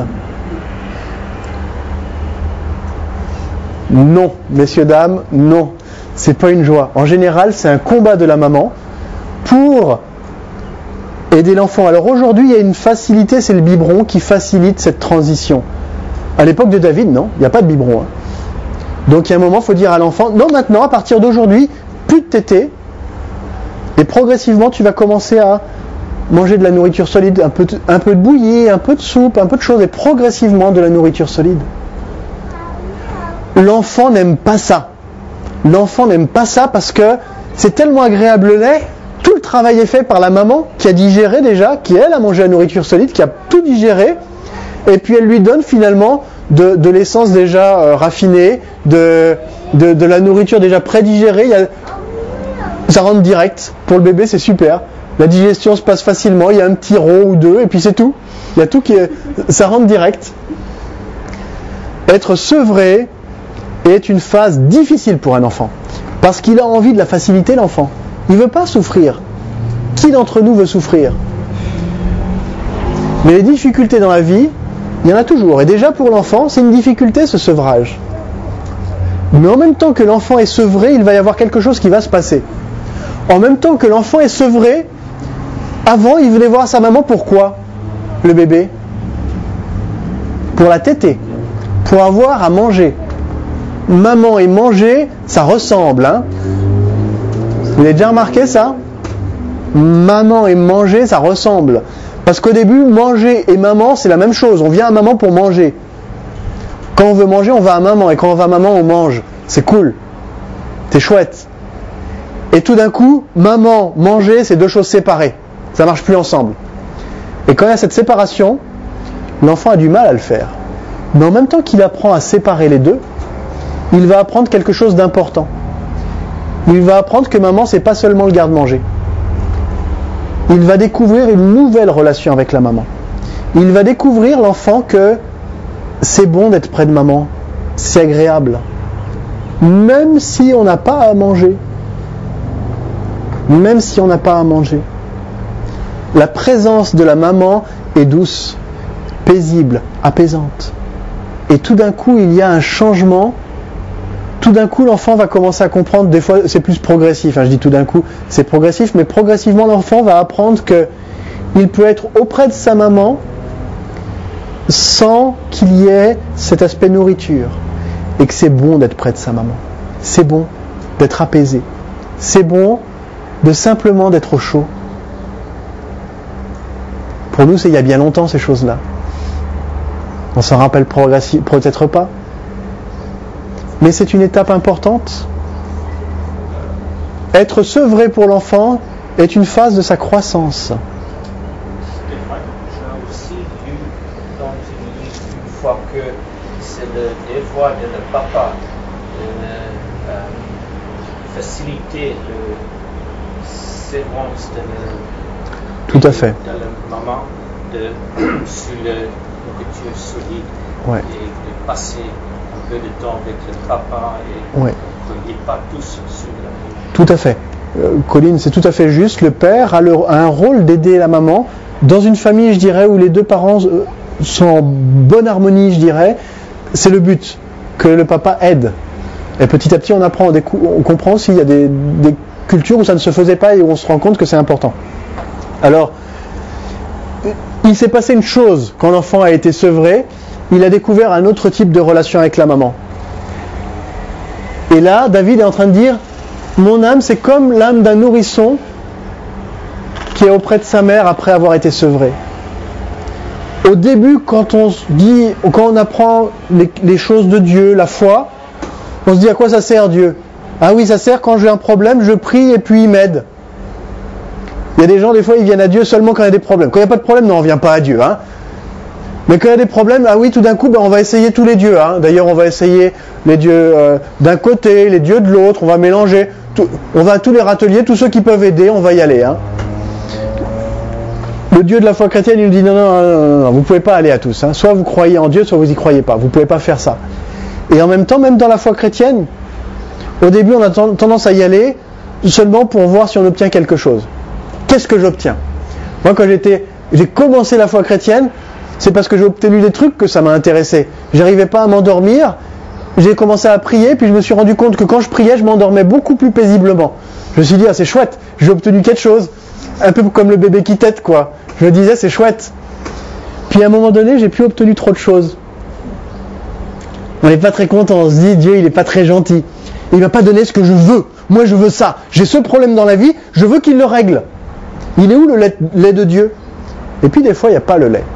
Speaker 1: Non, messieurs, dames, non. C'est pas une joie. En général, c'est un combat de la maman pour aider l'enfant. Alors aujourd'hui, il y a une facilité, c'est le biberon qui facilite cette transition. À l'époque de David, non, il n'y a pas de biberon. Hein. Donc il y a un moment, il faut dire à l'enfant, non, maintenant, à partir d'aujourd'hui, plus de tétée. Et progressivement, tu vas commencer à manger de la nourriture solide, un peu de, un peu de bouillie, un peu de soupe, un peu de choses, et progressivement de la nourriture solide. L'enfant n'aime pas ça. L'enfant n'aime pas ça parce que c'est tellement agréable le lait, tout le travail est fait par la maman qui a digéré déjà, qui elle a mangé la nourriture solide, qui a tout digéré, et puis elle lui donne finalement de, de l'essence déjà euh, raffinée, de, de, de la nourriture déjà prédigérée. Il y a, ça rentre direct. Pour le bébé, c'est super. La digestion se passe facilement, il y a un petit rond ou deux, et puis c'est tout. Il y a tout qui est, ça rentre direct. Être sevré est une phase difficile pour un enfant, parce qu'il a envie de la facilité, l'enfant. Il ne veut pas souffrir. Qui d'entre nous veut souffrir? Mais les difficultés dans la vie, il y en a toujours. Et déjà pour l'enfant, c'est une difficulté ce sevrage. Mais en même temps que l'enfant est sevré, il va y avoir quelque chose qui va se passer. En même temps que l'enfant est sevré, avant il venait voir sa maman, pourquoi? Le bébé? Pour la téter, pour avoir à manger. Maman et manger, ça ressemble, hein? Vous avez déjà remarqué ça? Maman et manger, ça ressemble. Parce qu'au début, manger et maman, c'est la même chose. On vient à maman pour manger. Quand on veut manger, on va à maman. Et quand on va à maman, on mange. C'est cool. C'est chouette. Et tout d'un coup, maman, manger, c'est deux choses séparées. Ça ne marche plus ensemble. Et quand il y a cette séparation, l'enfant a du mal à le faire. Mais en même temps qu'il apprend à séparer les deux, il va apprendre quelque chose d'important. Il va apprendre que maman, c'est pas seulement le garde-manger. Il va découvrir une nouvelle relation avec la maman. Il va découvrir, l'enfant, que c'est bon d'être près de maman. C'est agréable. Même si on n'a pas à manger. Même si on n'a pas à manger. La présence de la maman est douce, paisible, apaisante. Et tout d'un coup, il y a un changement. Tout d'un coup, l'enfant va commencer à comprendre, des fois c'est plus progressif, hein, je dis tout d'un coup, c'est progressif, mais progressivement l'enfant va apprendre qu'il peut être auprès de sa maman sans qu'il y ait cet aspect nourriture. Et que c'est bon d'être près de sa maman. C'est bon d'être apaisé. C'est bon de simplement d'être au chaud. Pour nous, c'est il y a bien longtemps ces choses-là. On s'en rappelle progressif, peut-être pas. Mais c'est une étape importante. Être sevré pour l'enfant est une phase de sa croissance.
Speaker 4: J'ai aussi lu dans une livre une fois que c'est le devoir de le papa de euh, faciliter le séquence de, le,
Speaker 1: Tout à fait.
Speaker 4: de la maman de, sur la nourriture solide
Speaker 1: Ouais.
Speaker 4: et de passer un peu de temps avec le papa et
Speaker 1: Ouais.
Speaker 4: qu'on n'est pas tous sur la vie.
Speaker 1: Tout à fait. Euh, Colline, c'est tout à fait juste. Le père a, le, a un rôle d'aider la maman. Dans une famille, je dirais, où les deux parents euh, sont en bonne harmonie, je dirais, c'est le but, que le papa aide. Et petit à petit, on apprend, on comprend aussi, il y a des, des cultures où ça ne se faisait pas et où on se rend compte que c'est important. Alors, il s'est passé une chose quand l'enfant a été sevré. Il a découvert un autre type de relation avec la maman. Et là, David est en train de dire, mon âme, c'est comme l'âme d'un nourrisson qui est auprès de sa mère après avoir été sevré. Au début, quand on se dit, quand on apprend les, les choses de Dieu, la foi, on se dit à quoi ça sert Dieu? Ah oui, ça sert quand j'ai un problème, je prie et puis il m'aide. Il y a des gens, des fois, ils viennent à Dieu seulement quand il y a des problèmes. Quand il n'y a pas de problème, non, on ne vient pas à Dieu. Hein. Mais quand il y a des problèmes, ah oui, tout d'un coup, ben, on va essayer tous les dieux. Hein. D'ailleurs, on va essayer les dieux euh, d'un côté, les dieux de l'autre, on va mélanger. Tout, on va à tous les râteliers, tous ceux qui peuvent aider, on va y aller. Hein. Le Dieu de la foi chrétienne, il nous dit non, non, non, non, non vous ne pouvez pas aller à tous. Hein. Soit vous croyez en Dieu, soit vous n'y croyez pas. Vous ne pouvez pas faire ça. Et en même temps, même dans la foi chrétienne, au début, on a tendance à y aller seulement pour voir si on obtient quelque chose. Qu'est-ce que j'obtiens ? Moi, quand j'étais, j'ai commencé la foi chrétienne, c'est parce que j'ai obtenu des trucs que ça m'a intéressé. J'arrivais pas à m'endormir, j'ai commencé à prier, puis je me suis rendu compte que quand je priais, je m'endormais beaucoup plus paisiblement. Je me suis dit, ah c'est chouette, j'ai obtenu quelque chose. Un peu comme le bébé qui tète, quoi. Je me disais, c'est chouette. Puis à un moment donné, j'ai plus obtenu trop de choses. On n'est pas très content, on se dit, Dieu, il n'est pas très gentil. Il ne m'a pas donné ce que je veux. Moi, je veux ça. J'ai ce problème dans la vie, je veux qu'il le règle. Il est où le lait, lait de Dieu ? Et puis des fois, il n'y a pas le lait.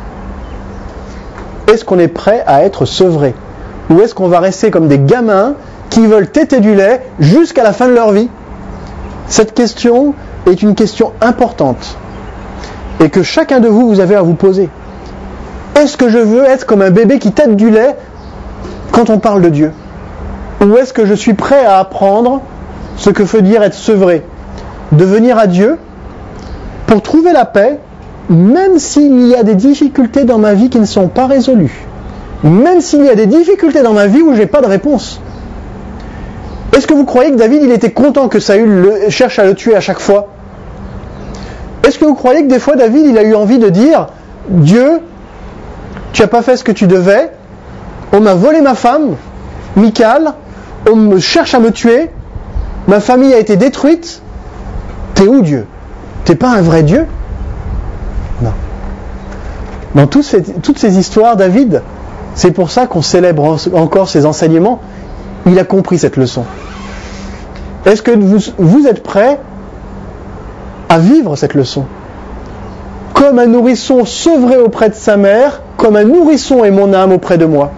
Speaker 1: Est-ce qu'on est prêt à être sevré ? Ou est-ce qu'on va rester comme des gamins qui veulent téter du lait jusqu'à la fin de leur vie ? Cette question est une question importante et que chacun de vous, vous avez à vous poser. Est-ce que je veux être comme un bébé qui tète du lait quand on parle de Dieu ? Ou est-ce que je suis prêt à apprendre ce que veut dire être sevré ? De venir à Dieu pour trouver la paix, même s'il y a des difficultés dans ma vie qui ne sont pas résolues. Même s'il y a des difficultés dans ma vie où je n'ai pas de réponse. Est-ce que vous croyez que David, il était content que Saül le, cherche à le tuer à chaque fois ? Est-ce que vous croyez que des fois, David, il a eu envie de dire « Dieu, tu n'as pas fait ce que tu devais, on m'a volé ma femme, Michal, on me cherche à me tuer, ma famille a été détruite, t'es où Dieu ? T'es pas un vrai Dieu ? » Non. Dans tous ces, toutes ces histoires, David, c'est pour ça qu'on célèbre en, encore ses enseignements, il a compris cette leçon. Est-ce que vous, vous êtes prêts à vivre cette leçon ? Comme un nourrisson sevré auprès de sa mère, comme un nourrisson est mon âme auprès de moi.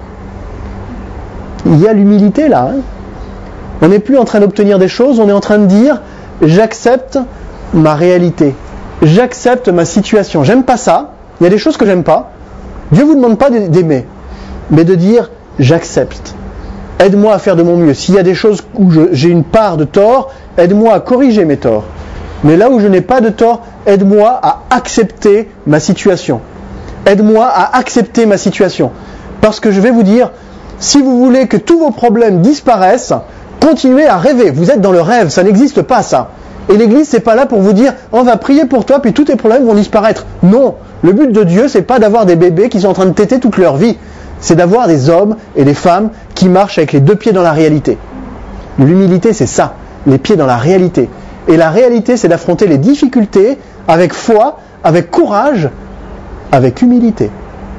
Speaker 1: Il y a l'humilité là. Hein. On n'est plus en train d'obtenir des choses, on est en train de dire j'accepte ma réalité, j'accepte ma situation. J'aime pas ça, il y a des choses que j'aime pas. Dieu vous demande pas d'aimer, mais de dire j'accepte. Aide-moi à faire de mon mieux. S'il y a des choses où je, j'ai une part de tort, aide-moi à corriger mes torts. Mais là où je n'ai pas de tort, aide-moi à accepter ma situation. Aide-moi à accepter ma situation. Parce que je vais vous dire, si vous voulez que tous vos problèmes disparaissent, continuez à rêver. Vous êtes dans le rêve, ça n'existe pas ça. Et l'Église, c'est pas là pour vous dire, on va prier pour toi, puis tous tes problèmes vont disparaître. Non, le but de Dieu, c'est pas d'avoir des bébés qui sont en train de téter toute leur vie. C'est d'avoir des hommes et des femmes qui marchent avec les deux pieds dans la réalité. L'humilité, c'est ça, les pieds dans la réalité. Et la réalité, c'est d'affronter les difficultés avec foi, avec courage, avec humilité.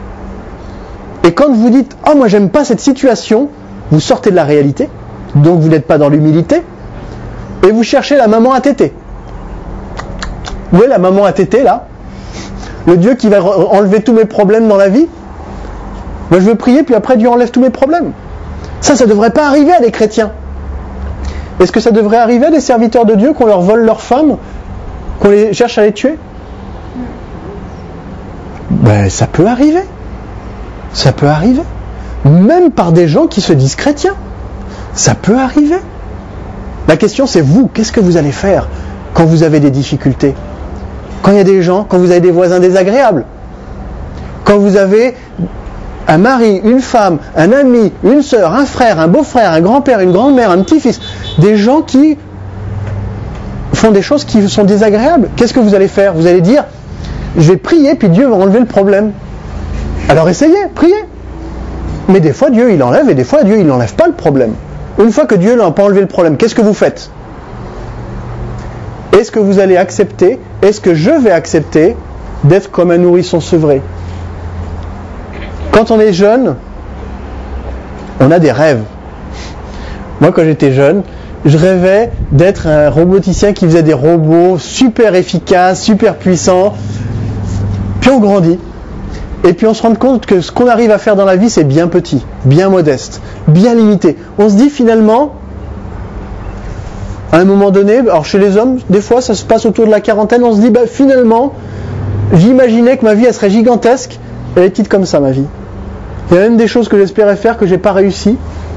Speaker 1: Et quand vous dites « Oh, moi j'aime pas cette situation », vous sortez de la réalité, donc vous n'êtes pas dans l'humilité, et vous cherchez la maman à téter. Où est la maman à téter, là ? Le Dieu qui va enlever tous mes problèmes dans la vie ? Moi je veux prier, puis après Dieu enlève tous mes problèmes. Ça, ça ne devrait pas arriver à des chrétiens. Est-ce que ça devrait arriver à des serviteurs de Dieu qu'on leur vole leurs femmes, qu'on les cherche à les tuer ? Ben, ça peut arriver. Ça peut arriver. Même par des gens qui se disent chrétiens. Ça peut arriver. La question c'est vous, qu'est-ce que vous allez faire quand vous avez des difficultés ? Quand il y a des gens, quand vous avez des voisins désagréables ? Quand vous avez un mari, une femme, un ami, une sœur, un frère, un beau-frère, un grand-père, une grand-mère, un petit-fils, des gens qui font des choses qui sont désagréables. Qu'est-ce que vous allez faire ? Vous allez dire, je vais prier, puis Dieu va enlever le problème. Alors essayez, priez. Mais des fois, Dieu, il enlève, et des fois, Dieu, il n'enlève pas le problème. Une fois que Dieu n'a pas enlevé le problème, qu'est-ce que vous faites ? Est-ce que vous allez accepter, est-ce que je vais accepter d'être comme un nourrisson sevré ? Quand on est jeune, on a des rêves. Moi, quand j'étais jeune, je rêvais d'être un roboticien qui faisait des robots super efficaces, super puissants. Puis on grandit. Et puis on se rend compte que ce qu'on arrive à faire dans la vie, c'est bien petit, bien modeste, bien limité. On se dit finalement, À un moment donné, alors chez les hommes, des fois ça se passe autour de la quarantaine, on se dit bah, finalement, j'imaginais que ma vie elle serait gigantesque, elle est petite comme ça ma vie. Il y a même des choses que j'espérais faire que j'ai pas réussi.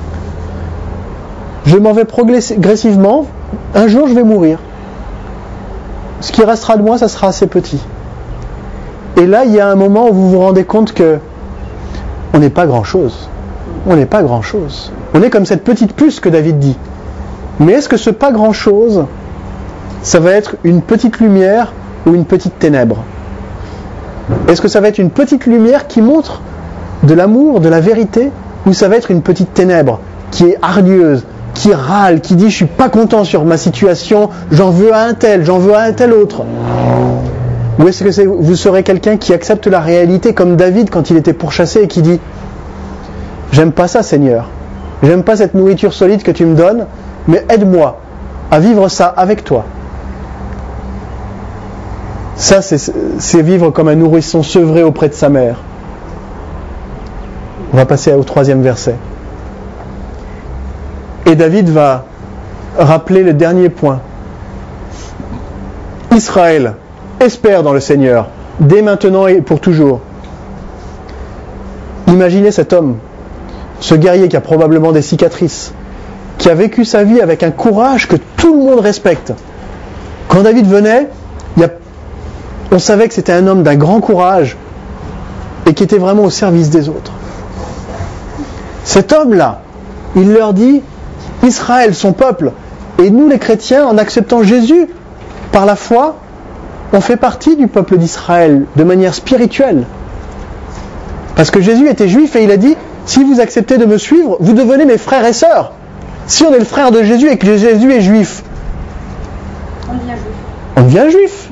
Speaker 1: Je m'en vais progressivement, un jour je vais mourir. Ce qui restera de moi, ça sera assez petit. Et là, il y a un moment où vous vous rendez compte que on n'est pas grand-chose. On n'est pas grand-chose. On est comme cette petite puce que David dit. Mais est-ce que ce pas grand-chose, ça va être une petite lumière ou une petite ténèbre ? Est-ce que ça va être une petite lumière qui montre de l'amour, de la vérité, ou ça va être une petite ténèbre qui est hargneuse, qui râle, qui dit « je suis pas content sur ma situation, j'en veux à un tel, j'en veux à un tel autre ». Ou est-ce que c'est, vous serez quelqu'un qui accepte la réalité comme David quand il était pourchassé et qui dit « j'aime pas ça Seigneur, j'aime pas cette nourriture solide que tu me donnes, mais aide-moi à vivre ça avec toi ». Ça, c'est, c'est vivre comme un nourrisson sevré auprès de sa mère. On va passer au troisième verset. Et David va rappeler le dernier point. Israël, espère dans le Seigneur, dès maintenant et pour toujours. Imaginez cet homme, ce guerrier qui a probablement des cicatrices, qui a vécu sa vie avec un courage que tout le monde respecte. Quand David venait, il y a, on savait que c'était un homme d'un grand courage et qui était vraiment au service des autres. Cet homme-là, il leur dit, Israël, son peuple, et nous les chrétiens, en acceptant Jésus par la foi, on fait partie du peuple d'Israël de manière spirituelle. Parce que Jésus était juif et il a dit, si vous acceptez de me suivre, vous devenez mes frères et sœurs. Si on est le frère de Jésus et que Jésus est juif,
Speaker 2: on devient juif.
Speaker 1: On devient juif.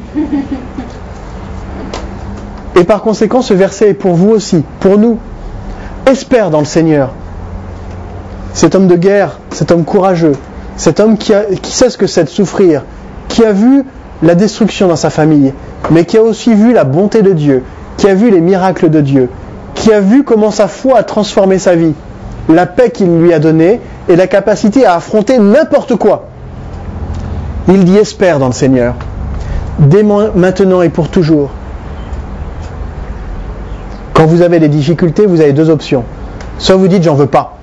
Speaker 1: Et par conséquent, ce verset est pour vous aussi, pour nous. Espère dans le Seigneur. Cet homme de guerre, cet homme courageux, cet homme qui, a, qui sait ce que c'est de souffrir, qui a vu la destruction dans sa famille, mais qui a aussi vu la bonté de Dieu, qui a vu les miracles de Dieu, qui a vu comment sa foi a transformé sa vie, la paix qu'il lui a donnée et la capacité à affronter n'importe quoi. Il dit espère dans le Seigneur, dès maintenant et pour toujours. Quand vous avez des difficultés, vous avez deux options. Soit vous dites j'en veux pas,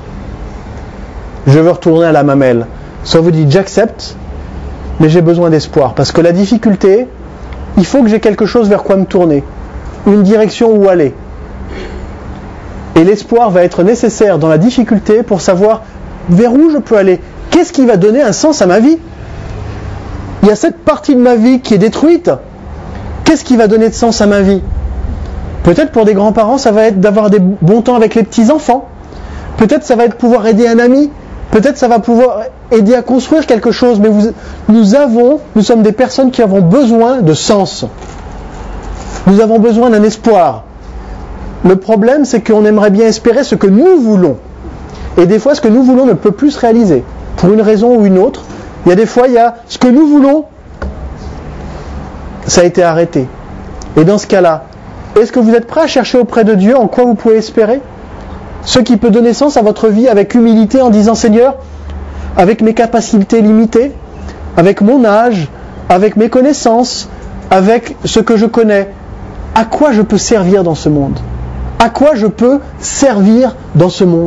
Speaker 1: je veux retourner à la mamelle. Soit vous dites j'accepte, mais j'ai besoin d'espoir. Parce que la difficulté, il faut que j'ai quelque chose vers quoi me tourner, une direction où aller. Et l'espoir va être nécessaire dans la difficulté pour savoir vers où je peux aller. Qu'est-ce qui va donner un sens à ma vie ? Il y a cette partie de ma vie qui est détruite. Qu'est-ce qui va donner de sens à ma vie ? Peut-être pour des grands-parents, ça va être d'avoir des bons temps avec les petits-enfants. Peut-être ça va être pouvoir aider un ami. Peut-être ça va pouvoir aider à construire quelque chose. Mais vous, nous avons, nous sommes des personnes qui avons besoin de sens. Nous avons besoin d'un espoir. Le problème, c'est qu'on aimerait bien espérer ce que nous voulons. Et des fois, ce que nous voulons ne peut plus se réaliser. Pour une raison ou une autre. Il y a des fois, il y a ce que nous voulons, ça a été arrêté. Et dans ce cas-là, est-ce que vous êtes prêt à chercher auprès de Dieu en quoi vous pouvez espérer ? Ce qui peut donner sens à votre vie avec humilité en disant Seigneur, avec mes capacités limitées, avec mon âge, avec mes connaissances, avec ce que je connais, à quoi je peux servir dans ce monde ? À quoi je peux servir dans ce monde ?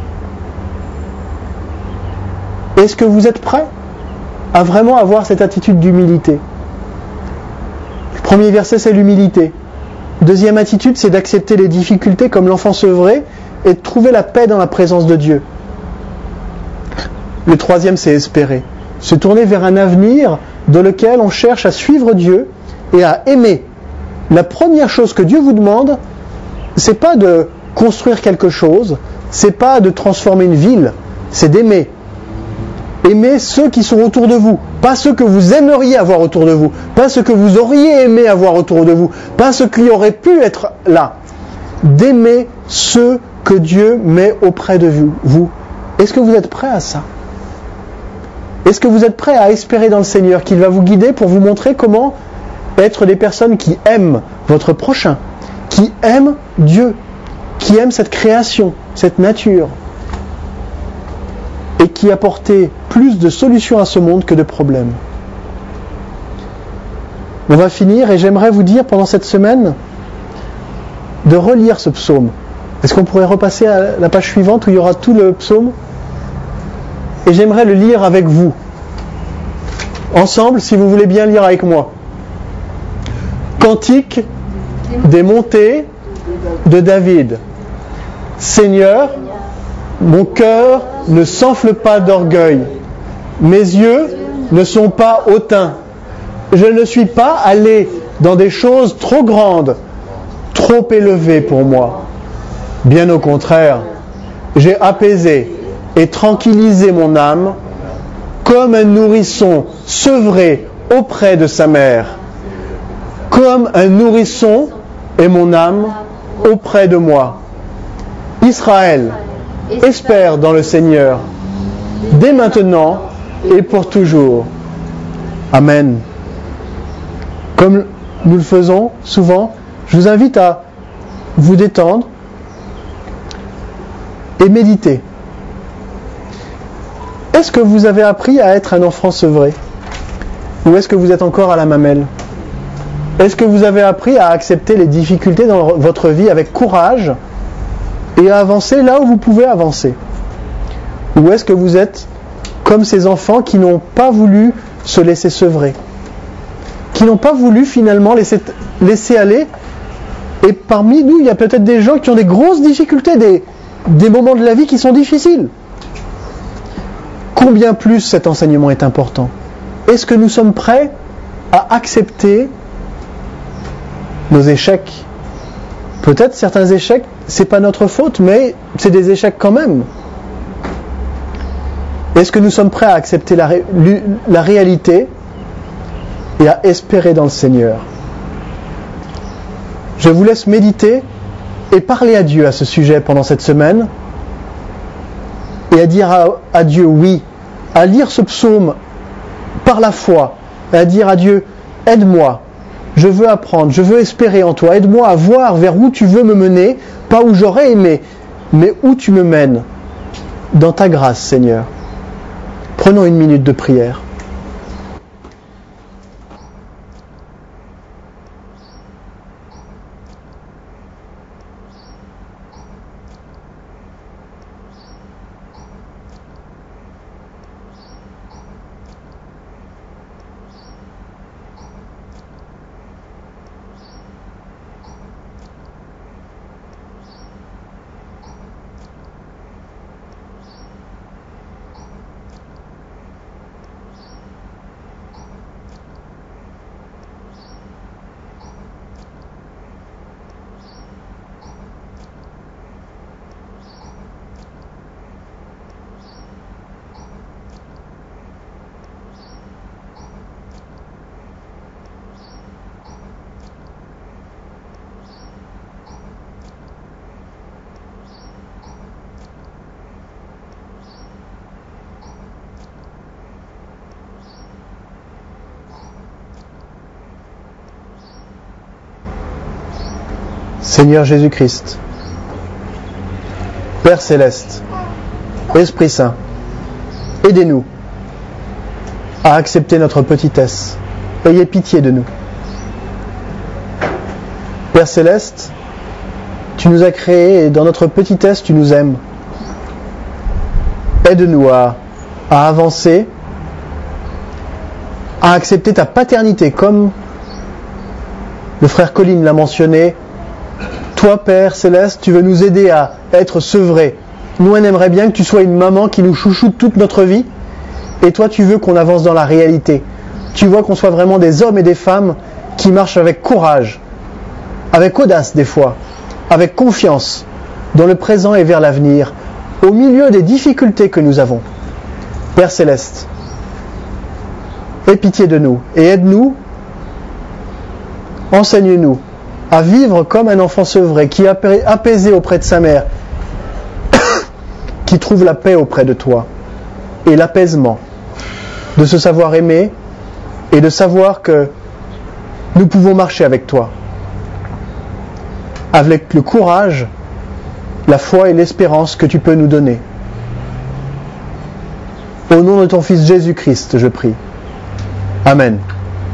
Speaker 1: Est-ce que vous êtes prêt à vraiment avoir cette attitude d'humilité ? Le premier verset, c'est l'humilité. Deuxième attitude, c'est d'accepter les difficultés comme l'enfant sevré et de trouver la paix dans la présence de Dieu. Le troisième, c'est espérer. Se tourner vers un avenir dans lequel on cherche à suivre Dieu et à aimer. La première chose que Dieu vous demande, c'est pas de construire quelque chose, c'est pas de transformer une ville, c'est d'aimer. Aimer ceux qui sont autour de vous, pas ceux que vous aimeriez avoir autour de vous, pas ceux que vous auriez aimé avoir autour de vous, pas ceux qui auraient pu être là. D'aimer ceux que Dieu met auprès de vous. vous. Est-ce que vous êtes prêts à ça ? Est-ce que vous êtes prêts à espérer dans le Seigneur qu'il va vous guider pour vous montrer comment être des personnes qui aiment votre prochain, qui aiment Dieu, qui aiment cette création, cette nature ? et qui apportait plus de solutions à ce monde que de problèmes. On va finir et j'aimerais vous dire pendant cette semaine de relire ce psaume. Est-ce qu'on pourrait repasser à la page suivante où il y aura tout le psaume ? Et j'aimerais le lire avec vous. Ensemble, si vous voulez bien lire avec moi. Cantique des montées de David. Seigneur, mon cœur ne s'enfle pas d'orgueil. Mes yeux ne sont pas hautains. Je ne suis pas allé dans des choses trop grandes, trop élevées pour moi. Bien au contraire, j'ai apaisé et tranquillisé mon âme comme un nourrisson sevré auprès de sa mère. Comme un nourrisson est mon âme auprès de moi. Israël, espère dans le Seigneur, dès maintenant et pour toujours. Amen. Comme nous le faisons souvent, je vous invite à vous détendre et méditer. Est-ce que vous avez appris à être un enfant sevré ? Ou est-ce que vous êtes encore à la mamelle ? Est-ce que vous avez appris à accepter les difficultés dans votre vie avec courage et à avancer là où vous pouvez avancer ? Ou est-ce que vous êtes comme ces enfants qui n'ont pas voulu se laisser sevrer ? Qui n'ont pas voulu finalement laisser, laisser aller. Et parmi nous, il y a peut-être des gens qui ont des grosses difficultés, des, des moments de la vie qui sont difficiles. Combien plus cet enseignement est important ? Est-ce que nous sommes prêts à accepter nos échecs ? Peut-être certains échecs, c'est pas notre faute, mais c'est des échecs quand même. Est-ce que nous sommes prêts à accepter la, ré, la réalité et à espérer dans le Seigneur ? Je vous laisse méditer et parler à Dieu à ce sujet pendant cette semaine et à dire à, à Dieu oui, à lire ce psaume par la foi et à dire à Dieu, aide-moi, je veux apprendre, je veux espérer en toi, aide-moi à voir vers où tu veux me mener, pas où j'aurais aimé, mais où tu me mènes, dans ta grâce, Seigneur. Prenons une minute de prière. Seigneur Jésus-Christ, Père Céleste, Esprit Saint, aidez-nous à accepter notre petitesse. Ayez pitié de nous. Père Céleste, tu nous as créés et dans notre petitesse, tu nous aimes. Aide-nous à, à avancer, à accepter ta paternité, comme le frère Colin l'a mentionné. Toi, Père Céleste, tu veux nous aider à être sevrés. Nous, on aimerait bien que tu sois une maman qui nous chouchoute toute notre vie. Et toi, tu veux qu'on avance dans la réalité. Tu vois qu'on soit vraiment des hommes et des femmes qui marchent avec courage, avec audace des fois, avec confiance, dans le présent et vers l'avenir, au milieu des difficultés que nous avons. Père Céleste, aie pitié de nous et aide-nous, enseigne-nous à vivre comme un enfant sevré, qui est apaisé auprès de sa mère, qui trouve la paix auprès de toi, et l'apaisement, de se savoir aimer, et de savoir que nous pouvons marcher avec toi, avec le courage, la foi et l'espérance que tu peux nous donner. Au nom de ton Fils Jésus-Christ, je prie. Amen.